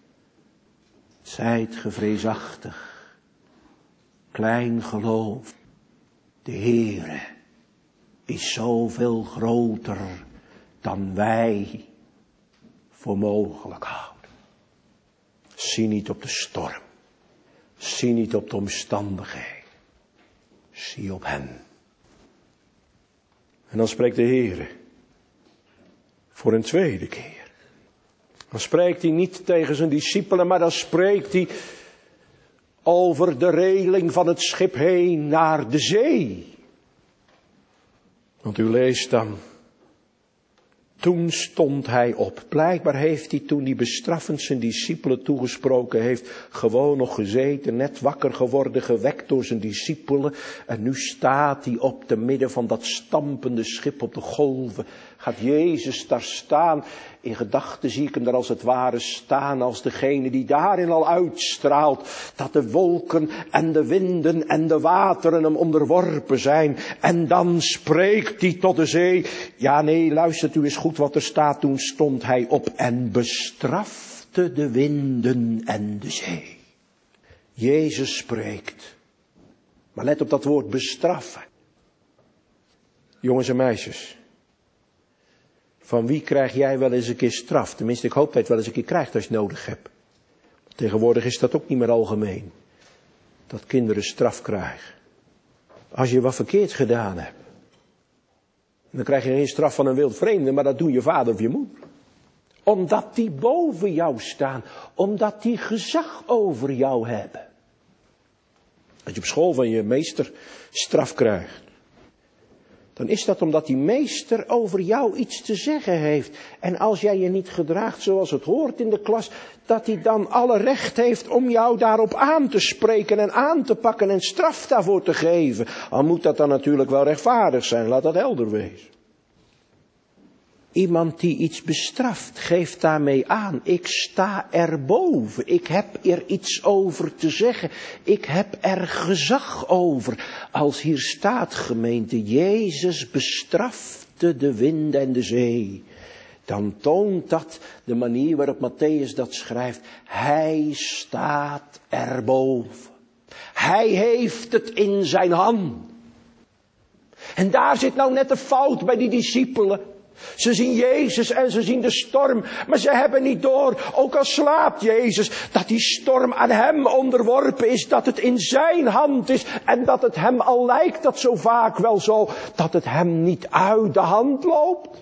Zijt gevreesachtig. Klein geloof. De Heere is zoveel groter dan wij voor mogelijk houden. Zie niet op de storm. Zie niet op de omstandigheden. Zie op hem. En dan spreekt de Heere. Voor een tweede keer. Dan spreekt hij niet tegen zijn discipelen, maar dan spreekt hij over de reling van het schip heen naar de zee. Want u leest dan. Toen stond hij op. Blijkbaar heeft hij toen die bestraffend zijn discipelen toegesproken heeft, gewoon nog gezeten, net wakker geworden, gewekt door zijn discipelen. En nu staat hij op te midden van dat stampende schip op de golven. Gaat Jezus daar staan. In gedachten zie ik hem daar als het ware staan als degene die daarin al uitstraalt. Dat de wolken en de winden en de wateren hem onderworpen zijn. En dan spreekt hij tot de zee. Ja nee, luistert u eens goed wat er staat. Toen stond hij op en bestrafte de winden en de zee. Jezus spreekt. Maar let op dat woord bestraffen. Jongens en meisjes. Van wie krijg jij wel eens een keer straf? Tenminste, ik hoop dat je het wel eens een keer krijgt als je het nodig hebt. Tegenwoordig is dat ook niet meer algemeen. Dat kinderen straf krijgen. Als je wat verkeerd gedaan hebt. Dan krijg je geen straf van een wild vreemde, maar dat doet je vader of je moeder. Omdat die boven jou staan. Omdat die gezag over jou hebben. Als je op school van je meester straf krijgt. Dan is dat omdat die meester over jou iets te zeggen heeft. En als jij je niet gedraagt zoals het hoort in de klas, dat hij dan alle recht heeft om jou daarop aan te spreken en aan te pakken en straf daarvoor te geven. Al moet dat dan natuurlijk wel rechtvaardig zijn, laat dat helder wezen. Iemand die iets bestraft, geeft daarmee aan. Ik sta erboven. Ik heb er iets over te zeggen. Ik heb er gezag over. Als hier staat, gemeente, Jezus bestrafte de wind en de zee. Dan toont dat de manier waarop Matthäus dat schrijft. Hij staat erboven. Hij heeft het in zijn hand. En daar zit nou net de fout bij die discipelen. Ze zien Jezus en ze zien de storm, maar ze hebben niet door, ook al slaapt Jezus, dat die storm aan hem onderworpen is, dat het in zijn hand is en dat het hem, al lijkt dat zo vaak wel zo, dat het hem niet uit de hand loopt.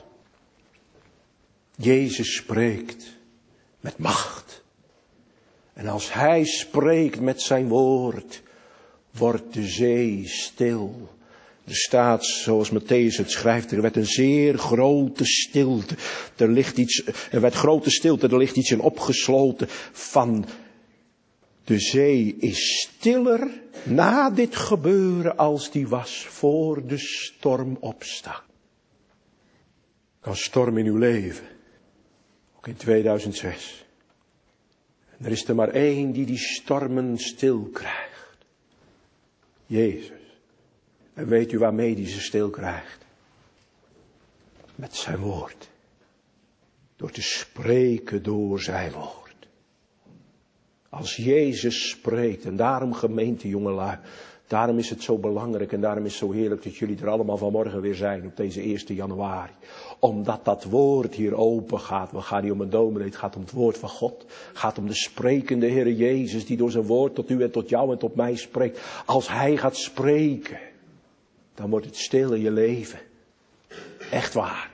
Jezus spreekt met macht. En als hij spreekt met zijn woord, wordt de zee stil. Er staat, zoals Matthäus het schrijft, er werd een zeer grote stilte. Er ligt iets, er werd grote stilte, er ligt iets in opgesloten van de zee is stiller na dit gebeuren als die was voor de storm opstak. Kan storm in uw leven, ook in tweeduizend zes. En er is er maar één die die stormen stil krijgt. Jezus. En weet u waarmee hij ze stil krijgt? Met zijn woord. Door te spreken door zijn woord. Als Jezus spreekt, en daarom gemeente jongelui, daarom is het zo belangrijk en daarom is het zo heerlijk dat jullie er allemaal vanmorgen weer zijn op deze eerste januari. Omdat dat woord hier open gaat. We gaan niet om een dominee, het gaat om het woord van God. Het gaat om de sprekende Heer Jezus die door zijn woord tot u en tot jou en tot mij spreekt. Als hij gaat spreken, dan wordt het stil in je leven. Echt waar.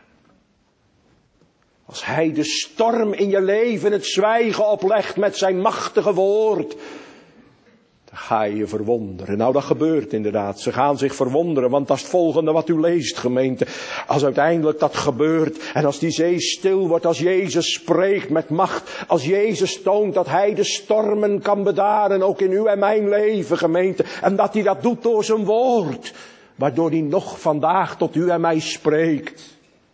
Als hij de storm in je leven het zwijgen oplegt met zijn machtige woord, Dan ga je je verwonderen. Nou, dat gebeurt inderdaad. Ze gaan zich verwonderen, want dat is het volgende wat u leest, gemeente. Als uiteindelijk dat gebeurt en als die zee stil wordt, als Jezus spreekt met macht, als Jezus toont dat hij de stormen kan bedaren, ook in uw en mijn leven, gemeente. En dat hij dat doet door zijn woord, waardoor hij nog vandaag tot u en mij spreekt.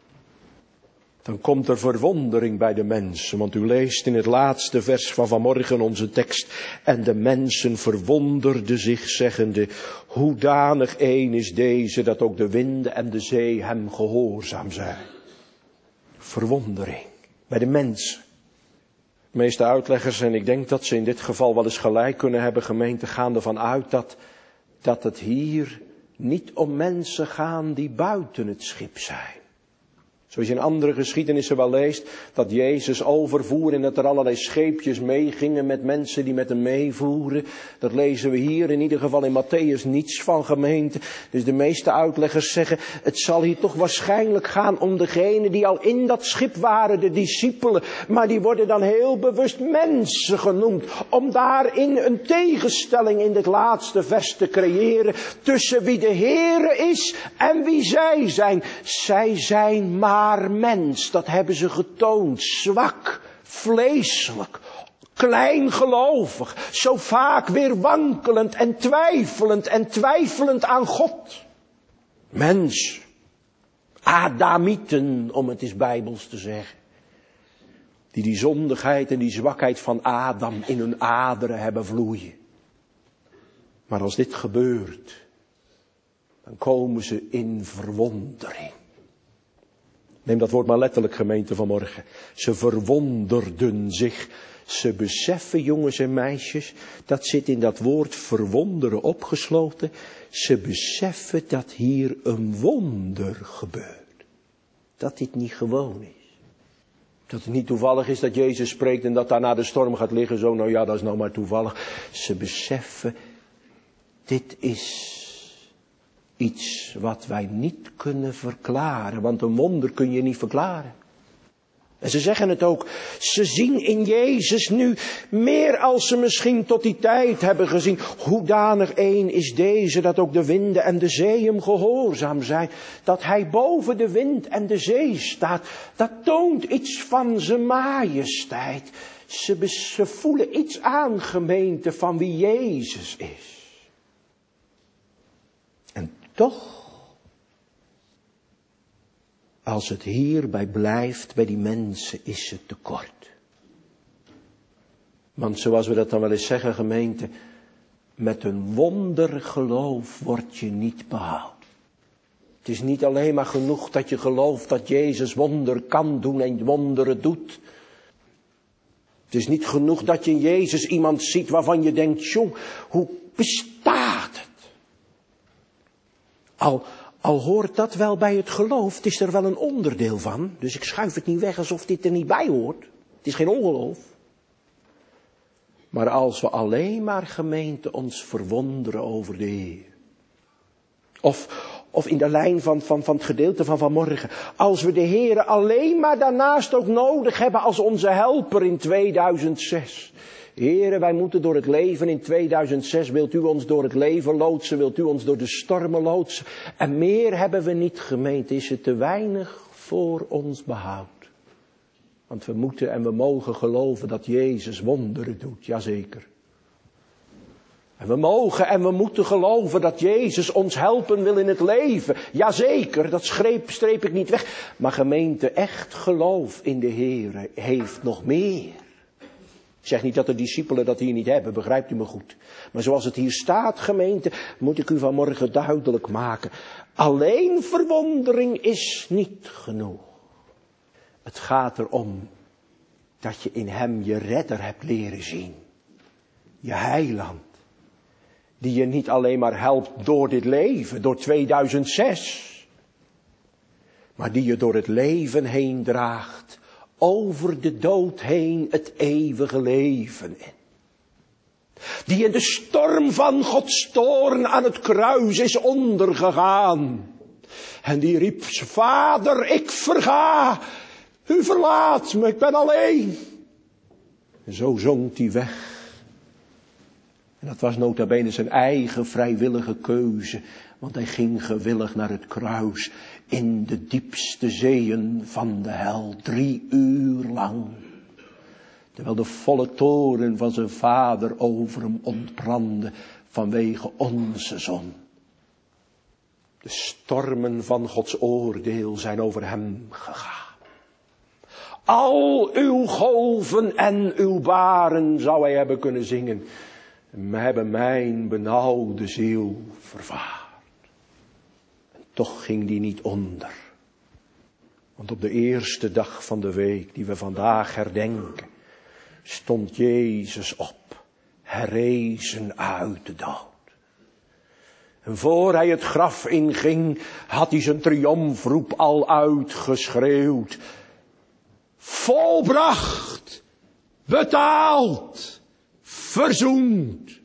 Dan komt er verwondering bij de mensen, want u leest in het laatste vers van vanmorgen onze tekst. En de mensen verwonderden zich, zeggende, hoedanig een is deze, dat ook de winden en de zee hem gehoorzaam zijn. Verwondering bij de mensen. De meeste uitleggers, en ik denk dat ze in dit geval wel eens gelijk kunnen hebben, gemeente, gaan ervan uit dat, dat het hier niet om mensen gaan die buiten het schip zijn. Zoals je in andere geschiedenissen wel leest, dat Jezus overvoer en dat er allerlei scheepjes meegingen met mensen die met hem meevoeren. Dat lezen we hier in ieder geval in Matthäus niets van, gemeente. Dus de meeste uitleggers zeggen, het zal hier toch waarschijnlijk gaan om degenen die al in dat schip waren, de discipelen. Maar die worden dan heel bewust mensen genoemd. Om daarin een tegenstelling in dit laatste vers te creëren tussen wie de Heere is en wie zij zijn. Zij zijn maar Maar mens, dat hebben ze getoond, zwak, vleeselijk, kleingelovig, zo vaak weer wankelend en twijfelend en twijfelend aan God. Mens, Adamieten, om het eens bijbels te zeggen, die die zondigheid en die zwakheid van Adam in hun aderen hebben vloeien. Maar als dit gebeurt, dan komen ze in verwondering. Neem dat woord maar letterlijk, gemeente, vanmorgen. Ze verwonderden zich. Ze beseffen, jongens en meisjes, dat zit in dat woord verwonderen opgesloten. Ze beseffen dat hier een wonder gebeurt. Dat dit niet gewoon is. Dat het niet toevallig is dat Jezus spreekt en dat daarna de storm gaat liggen. Zo, nou ja, dat is nou maar toevallig. Ze beseffen, dit is iets wat wij niet kunnen verklaren, want een wonder kun je niet verklaren. En ze zeggen het ook, ze zien in Jezus nu meer als ze misschien tot die tijd hebben gezien. Hoedanig een is deze, dat ook de winden en de zee hem gehoorzaam zijn. Dat hij boven de wind en de zee staat, dat toont iets van zijn majesteit. Ze, ze voelen iets aan, gemeente, van wie Jezus is. Toch, als het hierbij blijft bij die mensen, is het tekort. Want zoals we dat dan wel eens zeggen, gemeente, met een wondergeloof word je niet behouden. Het is niet alleen maar genoeg dat je gelooft dat Jezus wonder kan doen en wonderen doet. Het is niet genoeg dat je in Jezus iemand ziet waarvan je denkt, jong, hoe bestaat het? Al, al hoort dat wel bij het geloof, het is er wel een onderdeel van. Dus ik schuif het niet weg alsof dit er niet bij hoort. Het is geen ongeloof. Maar als we alleen maar, gemeente, ons verwonderen over de Heer. Of, of in de lijn van, van, van het gedeelte van vanmorgen. Als we de Heer alleen maar daarnaast ook nodig hebben als onze helper in tweeduizend zes. Heere, wij moeten door het leven in tweeduizend zes, wilt u ons door het leven loodsen, wilt u ons door de stormen loodsen. En meer hebben we niet, gemeente, is het te weinig voor ons behoud. Want we moeten en we mogen geloven dat Jezus wonderen doet, jazeker. En we mogen en we moeten geloven dat Jezus ons helpen wil in het leven. Jazeker, dat streep, streep ik niet weg. Maar gemeente, echt geloof in de Heere heeft nog meer. Ik zeg niet dat de discipelen dat hier niet hebben, begrijpt u me goed. Maar zoals het hier staat, gemeente, moet ik u vanmorgen duidelijk maken. Alleen verwondering is niet genoeg. Het gaat erom dat je in hem je redder hebt leren zien. Je heiland. Die je niet alleen maar helpt door dit leven, door tweeduizend zes. Maar die je door het leven heen draagt. Over de dood heen het eeuwige leven in. Die in de storm van Gods toorn aan het kruis is ondergegaan. En die riep, Vader, ik verga. U verlaat me, ik ben alleen. En zo zonk hij weg. En dat was nota bene zijn eigen vrijwillige keuze. Want hij ging gewillig naar het kruis. In de diepste zeeën van de hel. Drie uur lang. Terwijl de volle toorn van zijn vader over hem ontbrandde. Vanwege onze zon. De stormen van Gods oordeel zijn over hem gegaan. Al uw golven en uw baren zou hij hebben kunnen zingen. En hebben mijn benauwde ziel vervaard. En toch ging die niet onder. Want op de eerste dag van de week die we vandaag herdenken, stond Jezus op, herrezen uit de dood. En voor hij het graf inging, had hij zijn triomfroep al uitgeschreeuwd. Volbracht, betaald, verzoend.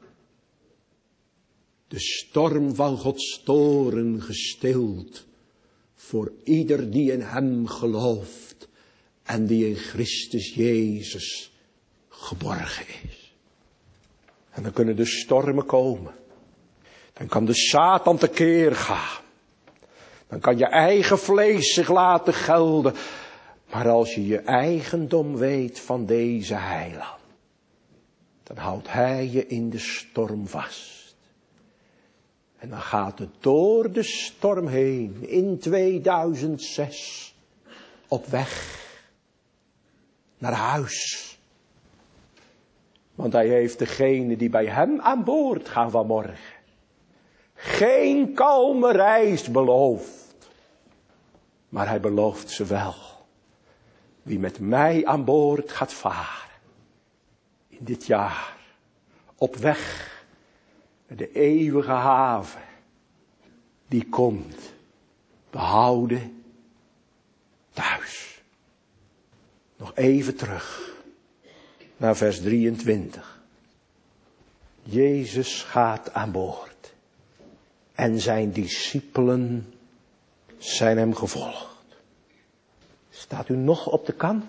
De storm van Gods toorn gestild, voor ieder die in hem gelooft en die in Christus Jezus geborgen is. En dan kunnen de stormen komen. Dan kan de Satan tekeer gaan. Dan kan je eigen vlees zich laten gelden. Maar als je je eigendom weet van deze heiland, dan houdt hij je in de storm vast. En dan gaat het door de storm heen in tweeduizend zes op weg naar huis. Want hij heeft degene die bij hem aan boord gaan vanmorgen geen kalme reis beloofd. Maar hij belooft ze wel. Wie met mij aan boord gaat varen. In dit jaar. Op weg naar de eeuwige haven. Die komt behouden thuis. Nog even terug. Naar vers drieëntwintig. Jezus gaat aan boord. En zijn discipelen zijn hem gevolgd. Staat u nog op de kant?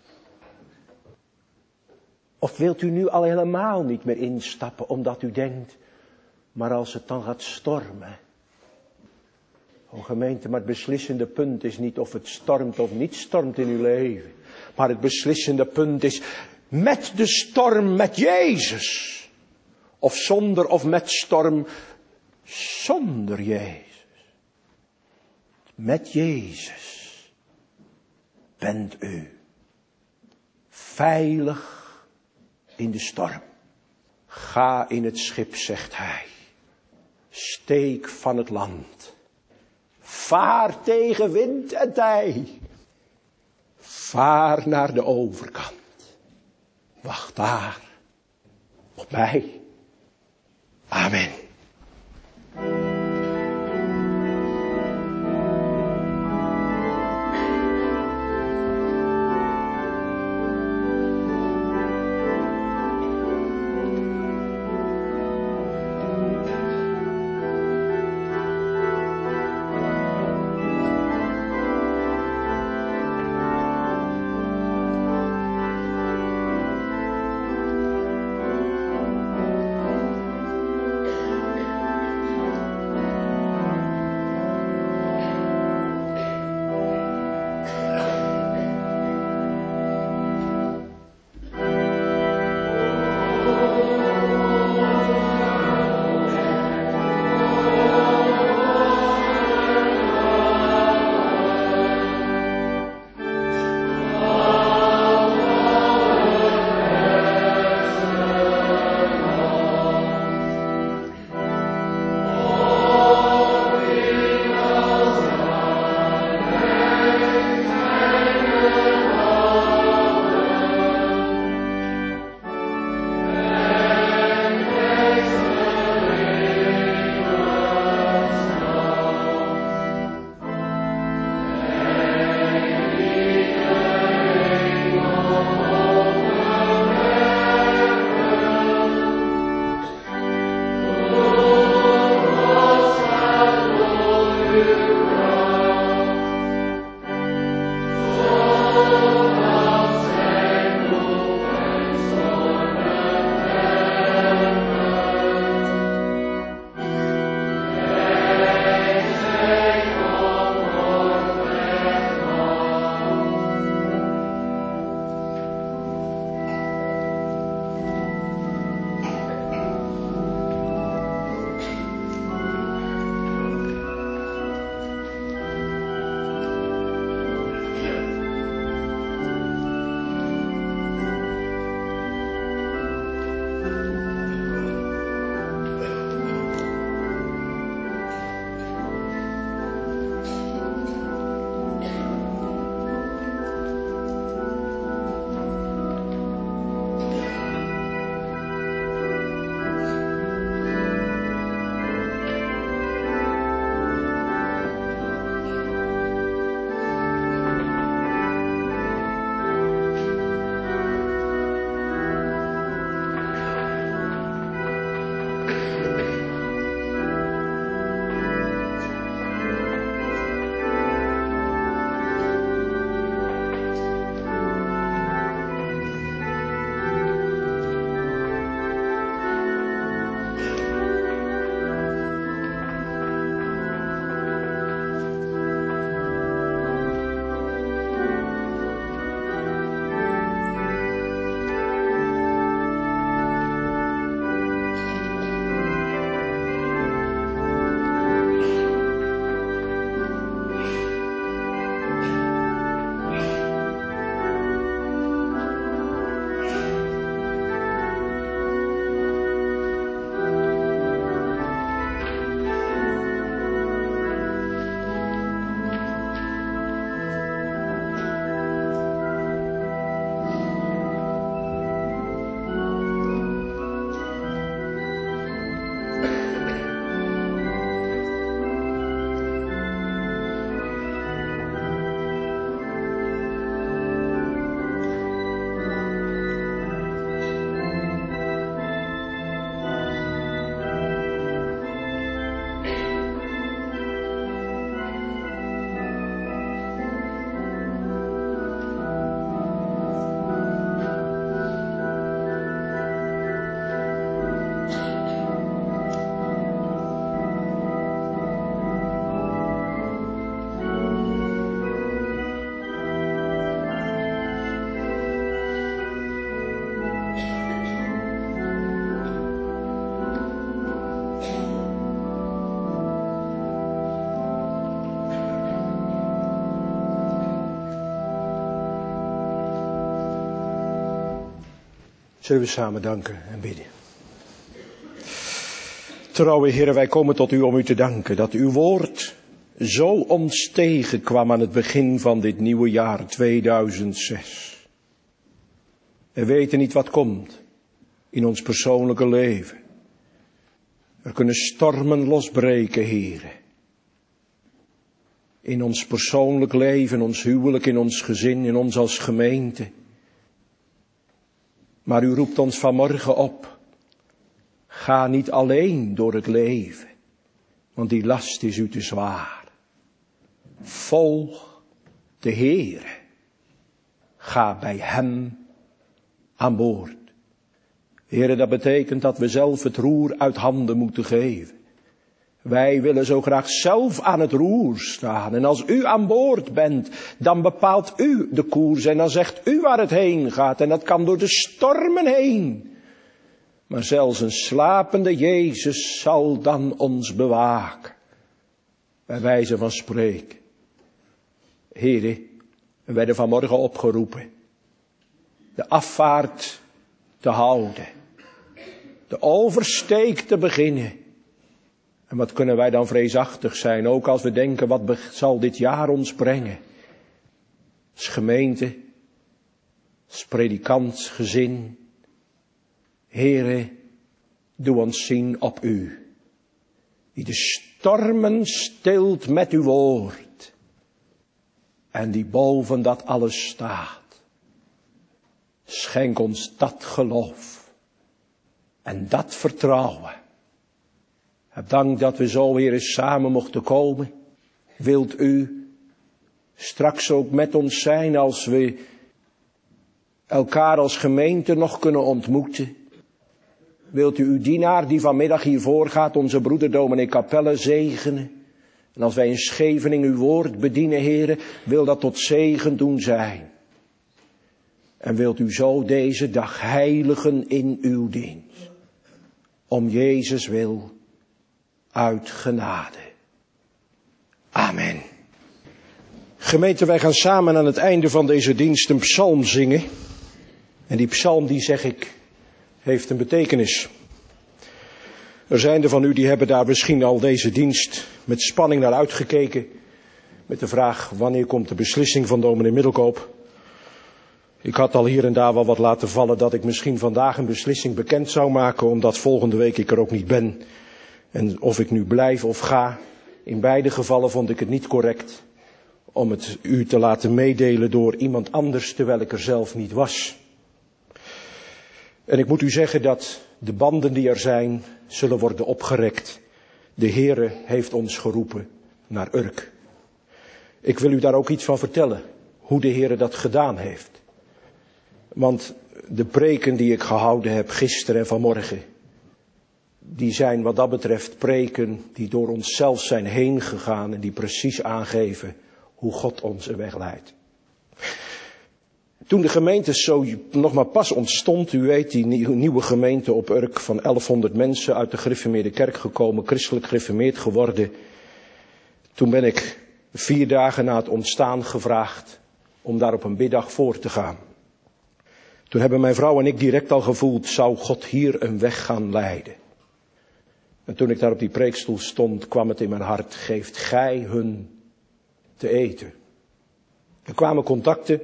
Of wilt u nu al helemaal niet meer instappen omdat u denkt, maar als het dan gaat stormen. O gemeente, maar het beslissende punt is niet of het stormt of niet stormt in uw leven. Maar het beslissende punt is met de storm met Jezus. Of zonder of met storm zonder Jezus. Met Jezus bent u veilig in de storm. Ga in het schip, zegt hij. Steek van het land. Vaar tegen wind en tij. Vaar naar de overkant. Wacht daar op mij. Amen. Zullen we samen danken en bidden. Trouwe Heer, wij komen tot u om u te danken dat uw woord zo ons tegenkwam aan het begin van dit nieuwe jaar tweeduizend zes. We weten niet wat komt in ons persoonlijke leven. Er kunnen stormen losbreken, Heer. In ons persoonlijk leven, in ons huwelijk, in ons gezin, in ons als gemeente. Maar u roept ons vanmorgen op. Ga niet alleen door het leven, want die last is u te zwaar. Volg de Heere. Ga bij hem aan boord. Heere, dat betekent dat we zelf het roer uit handen moeten geven. Wij willen zo graag zelf aan het roer staan. En als u aan boord bent, dan bepaalt u de koers. En dan zegt u waar het heen gaat. En dat kan door de stormen heen. Maar zelfs een slapende Jezus zal dan ons bewaken. Bij wijze van spreken. Heren, we werden vanmorgen opgeroepen. De afvaart te houden. De oversteek te beginnen. En wat kunnen wij dan vreesachtig zijn, ook als we denken, wat zal dit jaar ons brengen? Als gemeente, als predikantsgezin. Heere, doe ons zien op u, die de stormen stilt met uw woord. En die boven dat alles staat. Schenk ons dat geloof en dat vertrouwen. Heb dank dat we zo weer eens samen mochten komen. Wilt u straks ook met ons zijn als we elkaar als gemeente nog kunnen ontmoeten? Wilt u uw dienaar die vanmiddag hiervoor gaat, onze broeder dominee Capelle, zegenen? En als wij in Scheveningen uw woord bedienen, heren, wil dat tot zegen doen zijn. En wilt u zo deze dag heiligen in uw dienst. Om Jezus wil. Uit genade. Amen. Gemeente, wij gaan samen aan het einde van deze dienst een psalm zingen. En die psalm, die zeg ik, heeft een betekenis. Er zijn er van u die hebben daar misschien al deze dienst met spanning naar uitgekeken. Met de vraag, wanneer komt de beslissing van dominee Middelkoop? Ik had al hier en daar wel wat laten vallen dat ik misschien vandaag een beslissing bekend zou maken, omdat volgende week ik er ook niet ben. En of ik nu blijf of ga, in beide gevallen vond ik het niet correct om het u te laten meedelen door iemand anders, terwijl ik er zelf niet was. En ik moet u zeggen dat de banden die er zijn, zullen worden opgerekt. De Heere heeft ons geroepen naar Urk. Ik wil u daar ook iets van vertellen, hoe de Heere dat gedaan heeft. Want de preken die ik gehouden heb gisteren en vanmorgen, die zijn wat dat betreft preken die door onszelf zijn heen gegaan en die precies aangeven hoe God ons een weg leidt. Toen de gemeente zo nog maar pas ontstond, u weet die nieuwe gemeente op Urk van elfhonderd mensen uit de gereformeerde kerk gekomen, christelijk gereformeerd geworden. Toen ben ik vier dagen na het ontstaan gevraagd om daar op een biddag voor te gaan. Toen hebben mijn vrouw en ik direct al gevoeld, zou God hier een weg gaan leiden. En toen ik daar op die preekstoel stond, kwam het in mijn hart, geeft gij hun te eten. Er kwamen contacten.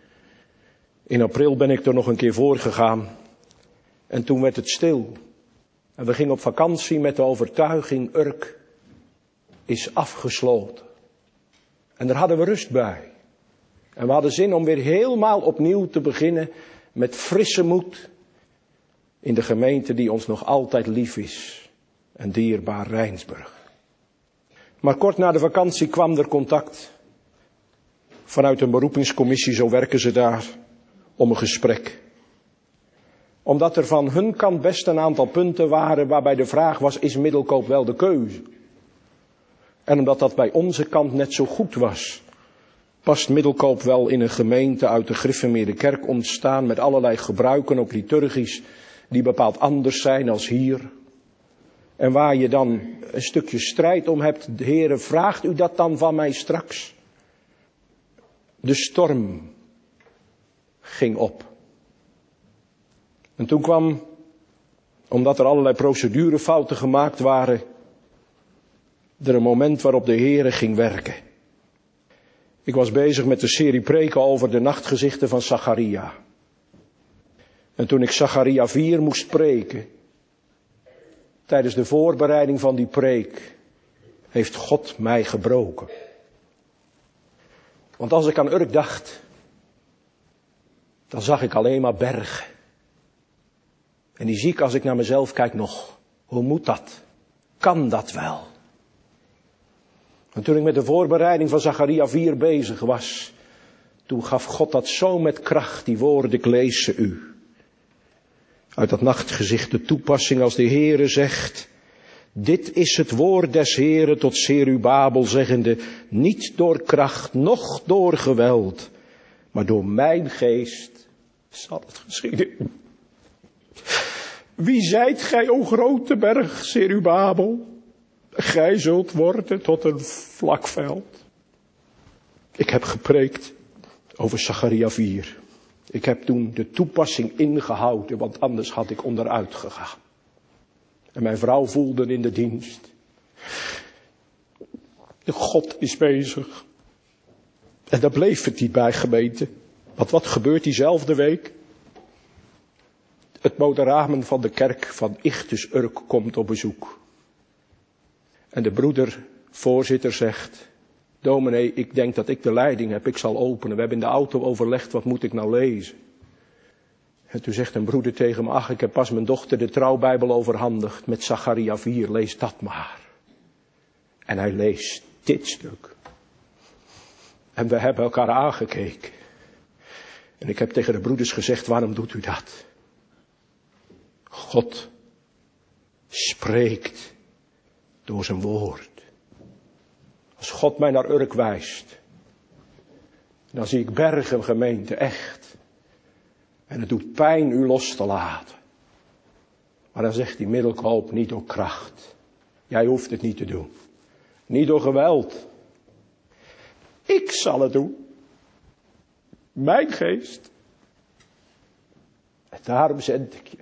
In april ben ik er nog een keer voor gegaan. En toen werd het stil. En we gingen op vakantie met de overtuiging, Urk is afgesloten. En daar hadden we rust bij. En we hadden zin om weer helemaal opnieuw te beginnen met frisse moed. In de gemeente die ons nog altijd lief is. En dierbaar Rijnsburg. Maar kort na de vakantie kwam er contact. Vanuit een beroepingscommissie, zo werken ze daar, om een gesprek. Omdat er van hun kant best een aantal punten waren waarbij de vraag was, is Middelkoop wel de keuze? En omdat dat bij onze kant net zo goed was, past Middelkoop wel in een gemeente uit de gereformeerde kerk ontstaan met allerlei gebruiken, ook liturgisch, die bepaald anders zijn als hier. En waar je dan een stukje strijd om hebt, de Heere, vraagt u dat dan van mij straks? De storm ging op. En toen kwam, omdat er allerlei procedurefouten gemaakt waren, er een moment waarop de Heere ging werken. Ik was bezig met de serie preken over de nachtgezichten van Zacharia. En toen ik Zacharia vier moest preken, tijdens de voorbereiding van die preek, heeft God mij gebroken. Want als ik aan Urk dacht, dan zag ik alleen maar bergen. En die zie ik als ik naar mezelf kijk nog. Hoe moet dat? Kan dat wel? En toen ik met de voorbereiding van Zacharia vier bezig was, toen gaf God dat zo met kracht, die woorden, ik lees ze u. Uit dat nachtgezicht de toepassing als de Heere zegt, dit is het woord des Heeren tot Zerubabel, zeggende, niet door kracht, noch door geweld, maar door mijn geest zal het geschieden. Wie zijt gij, o grote berg, Zerubabel? Gij zult worden tot een vlak veld. Ik heb gepreekt over Zacharia vier. Ik heb toen de toepassing ingehouden, want anders had ik onderuit gegaan. En mijn vrouw voelde in de dienst. De God is bezig. En daar bleef het niet bij, gemeente. Want wat gebeurt diezelfde week? Het moderamen van de kerk van Ichthus Urk komt op bezoek. En de broeder, voorzitter, zegt, dominee, ik denk dat ik de leiding heb, ik zal openen. We hebben in de auto overlegd, wat moet ik nou lezen? En toen zegt een broeder tegen me, ach, ik heb pas mijn dochter de trouwbijbel overhandigd met Zacharia vier, lees dat maar. En hij leest dit stuk. En we hebben elkaar aangekeken. En ik heb tegen de broeders gezegd, waarom doet u dat? God spreekt door zijn woord. Als God mij naar Urk wijst, dan zie ik bergen, gemeente, echt. En het doet pijn u los te laten. Maar dan zegt die Middelkoop, niet door kracht. Jij hoeft het niet te doen. Niet door geweld. Ik zal het doen. Mijn geest. En daarom zend ik je.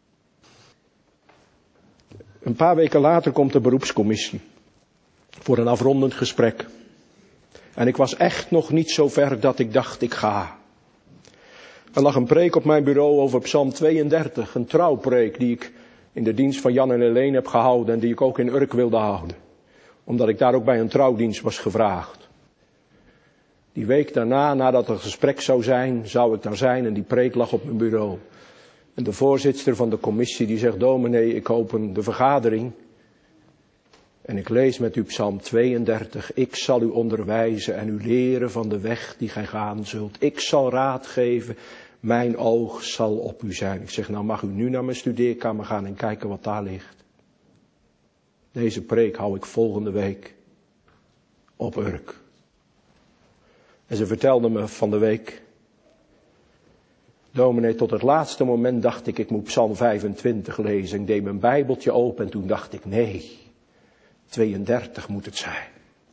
Een paar weken later komt de beroepscommissie. Voor een afrondend gesprek. En ik was echt nog niet zo ver dat ik dacht, ik ga. Er lag een preek op mijn bureau over Psalm tweeëndertig. Een trouwpreek die ik in de dienst van Jan en Helene heb gehouden. En die ik ook in Urk wilde houden. Omdat ik daar ook bij een trouwdienst was gevraagd. Die week daarna, nadat er gesprek zou zijn, zou ik daar zijn. En die preek lag op mijn bureau. En de voorzitter van de commissie die zegt, dominee, ik open de vergadering. En ik lees met u Psalm tweeëndertig. Ik zal u onderwijzen en u leren van de weg die gij gaan zult. Ik zal raad geven. Mijn oog zal op u zijn. Ik zeg, nou mag u nu naar mijn studeerkamer gaan en kijken wat daar ligt. Deze preek hou ik volgende week op Urk. En ze vertelde me van de week. Dominee, tot het laatste moment dacht ik, ik moet Psalm vijfentwintig lezen. Ik deed mijn bijbeltje open en toen dacht ik, nee, tweeëndertig moet het zijn.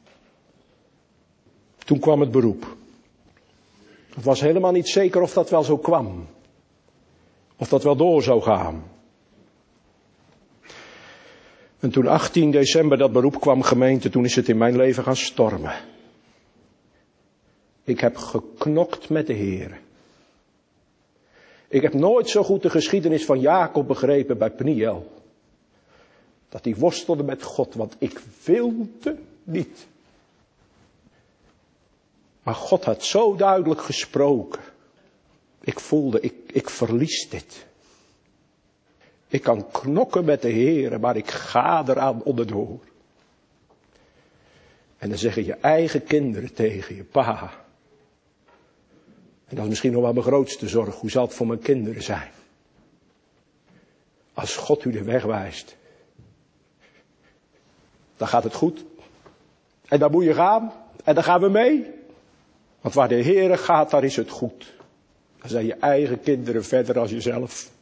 Toen kwam het beroep. Het was helemaal niet zeker of dat wel zo kwam. Of dat wel door zou gaan. En toen achttien december dat beroep kwam, gemeente, toen is het in mijn leven gaan stormen. Ik heb geknokt met de Heer. Ik heb nooit zo goed de geschiedenis van Jacob begrepen bij Peniel. Dat hij worstelde met God, want ik wilde niet. Maar God had zo duidelijk gesproken. Ik voelde, ik, ik verlies dit. Ik kan knokken met de Heer, maar ik ga eraan onderdoor. En dan zeggen je eigen kinderen tegen je, pa. En dat is misschien nog wel mijn grootste zorg. Hoe zal het voor mijn kinderen zijn? Als God u de weg wijst. Dan gaat het goed. En dan moet je gaan. En dan gaan we mee. Want waar de Heere gaat, daar is het goed. Dan zijn je eigen kinderen verder als jezelf.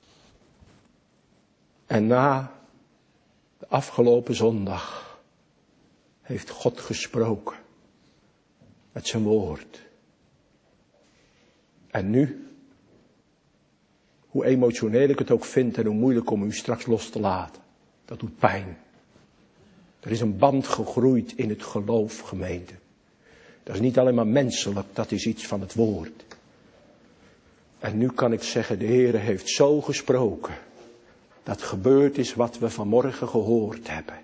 En na de afgelopen zondag heeft God gesproken. Met zijn woord. En nu? Hoe emotioneel ik het ook vind en hoe moeilijk om u straks los te laten. Dat doet pijn. Er is een band gegroeid in het geloof, gemeente. Dat is niet alleen maar menselijk, dat is iets van het woord. En nu kan ik zeggen, de Heere heeft zo gesproken. Dat gebeurd is wat we vanmorgen gehoord hebben.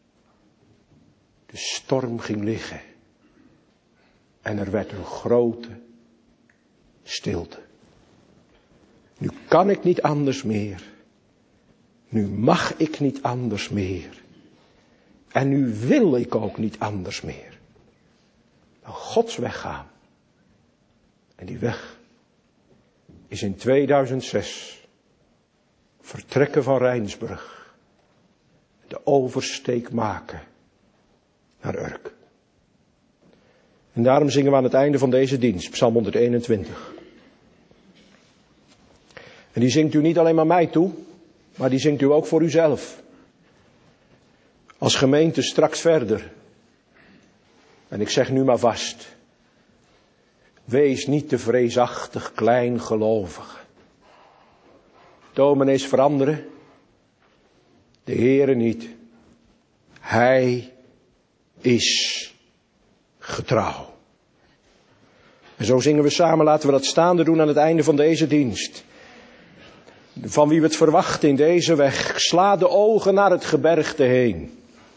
De storm ging liggen. En er werd een grote stilte. Nu kan ik niet anders meer. Nu mag ik niet anders meer. En nu wil ik ook niet anders meer. Dan Gods weg gaan. En die weg is in tweeduizend zes vertrekken van Rijnsburg. De oversteek maken naar Urk. En daarom zingen we aan het einde van deze dienst, Psalm honderdeenentwintig. En die zingt u niet alleen maar mij toe, maar die zingt u ook voor uzelf. Als gemeente straks verder. En ik zeg nu maar vast. Wees niet te vreesachtig kleingelovig. Dominees veranderen. De Heere niet. Hij is getrouw. En zo zingen we samen, laten we dat staande doen aan het einde van deze dienst. Van wie we het verwachten in deze weg. Sla de ogen naar het gebergte heen.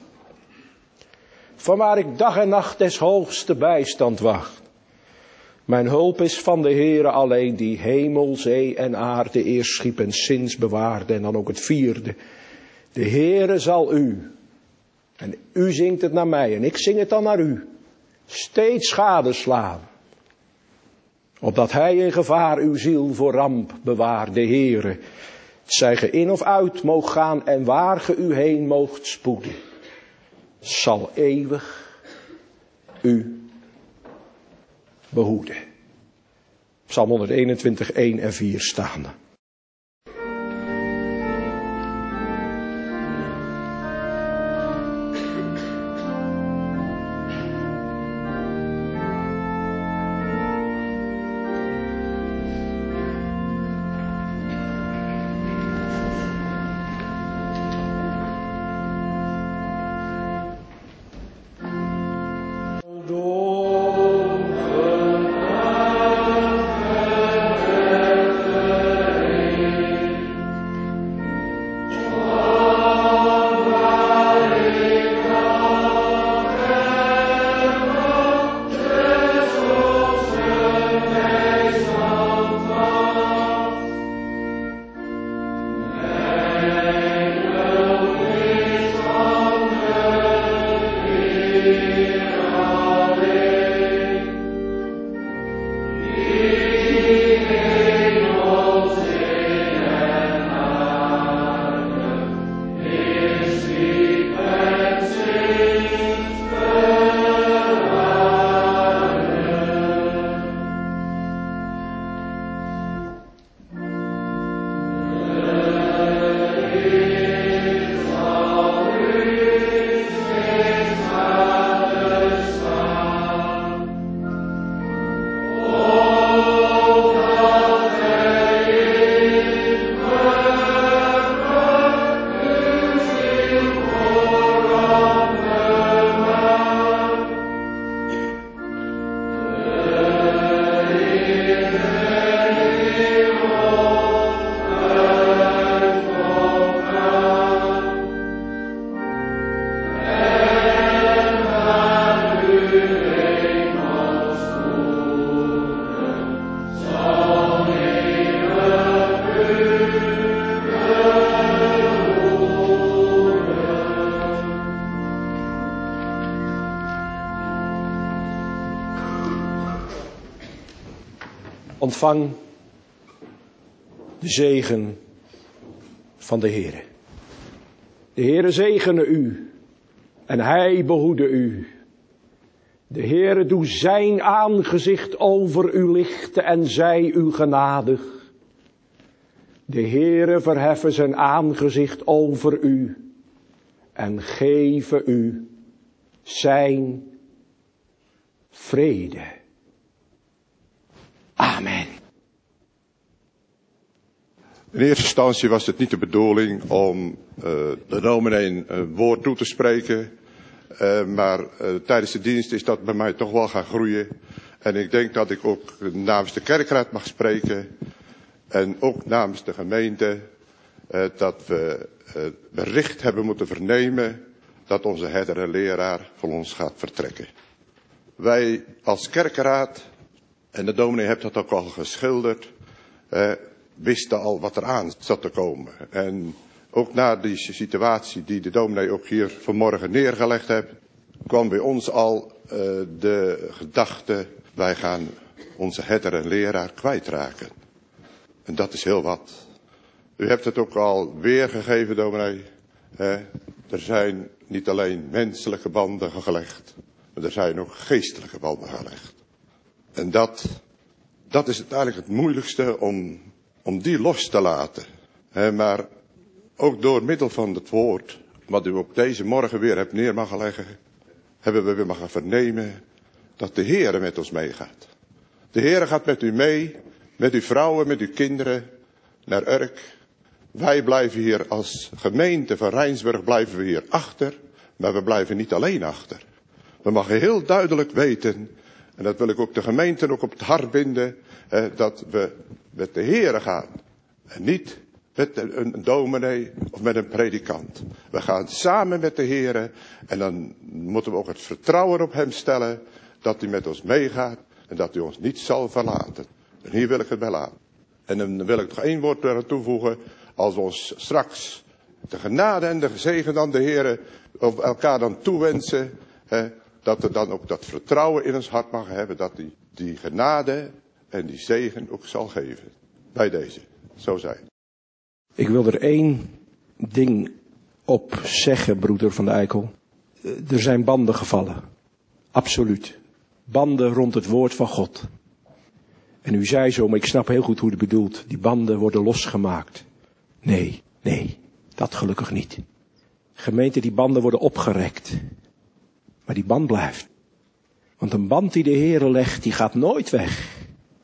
Van waar ik dag en nacht des hoogste bijstand wacht. Mijn hulp is van de Heere alleen, die hemel, zee en aarde eerst schiep en sinds bewaarde. En dan ook het vierde. De Heere zal u, en u zingt het naar mij en ik zing het dan naar u, steeds gadeslaan. Opdat hij in gevaar uw ziel voor ramp bewaart, de Heere. Het zij ge in of uit moogt gaan en waar ge u heen moogt spoeden. Zal eeuwig u behoeden. Psalm honderdeenentwintig, één en vier staande. Ontvang de zegen van de Heere. De Heere zegene u en hij behoede u. De Heere doe zijn aangezicht over u lichten en zij u genadig. De Heere verheffen zijn aangezicht over u en geven u zijn vrede. Amen. In eerste instantie was het niet de bedoeling om uh, de dominee een woord toe te spreken. Uh, maar uh, tijdens de dienst is dat bij mij toch wel gaan groeien. En ik denk dat ik ook namens de kerkraad mag spreken. En ook namens de gemeente. Uh, dat we uh, bericht hebben moeten vernemen dat onze herder en leraar van ons gaat vertrekken. Wij als kerkraad, en de dominee heeft dat ook al geschilderd, uh, wisten al wat er aan zat te komen. En ook na die situatie die de dominee ook hier vanmorgen neergelegd heeft, kwam bij ons al uh, de gedachte, wij gaan onze herder en leraar kwijtraken. En dat is heel wat. U hebt het ook al weergegeven, dominee. He, er zijn niet alleen menselijke banden gelegd, maar er zijn ook geestelijke banden gelegd. En dat, dat is uiteindelijk het moeilijkste om, om die los te laten. He, maar ook door middel van het woord, wat u op deze morgen weer hebt neer mogen leggen, hebben we weer mogen vernemen dat de Heere met ons meegaat. De Heere gaat met u mee, met uw vrouwen, met uw kinderen, naar Urk. Wij blijven hier als gemeente van Rijnsburg blijven we hier achter, maar we blijven niet alleen achter. We mogen heel duidelijk weten, en dat wil ik ook de gemeente ook op het hart binden, eh, dat we met de Heere gaan. En niet met een, een dominee of met een predikant. We gaan samen met de Heere en dan moeten we ook het vertrouwen op hem stellen dat hij met ons meegaat en dat hij ons niet zal verlaten. En hier wil ik het bij laten. En dan wil ik nog één woord eraan toevoegen. Als we ons straks de genade en de zegen dan de Heere of elkaar dan toewensen, hè, dat we dan ook dat vertrouwen in ons hart mag hebben, dat die, die genade en die zegen ook zal geven. Bij deze, zo zijn. Ik wil er één ding op zeggen, broeder Van de Eikel. Er zijn banden gevallen. Absoluut. Banden rond het woord van God. En u zei zo, maar ik snap heel goed hoe u het bedoelt. Die banden worden losgemaakt. Nee, nee, dat gelukkig niet. Gemeente, die banden worden opgerekt. Maar die band blijft. Want een band die de Heere legt, die gaat nooit weg.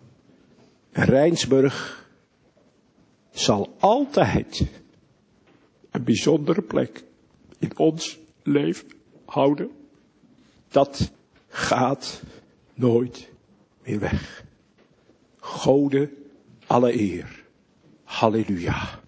En Rijnsburg zal altijd een bijzondere plek in ons leven houden. Dat gaat nooit meer weg. Gode alle eer. Halleluja.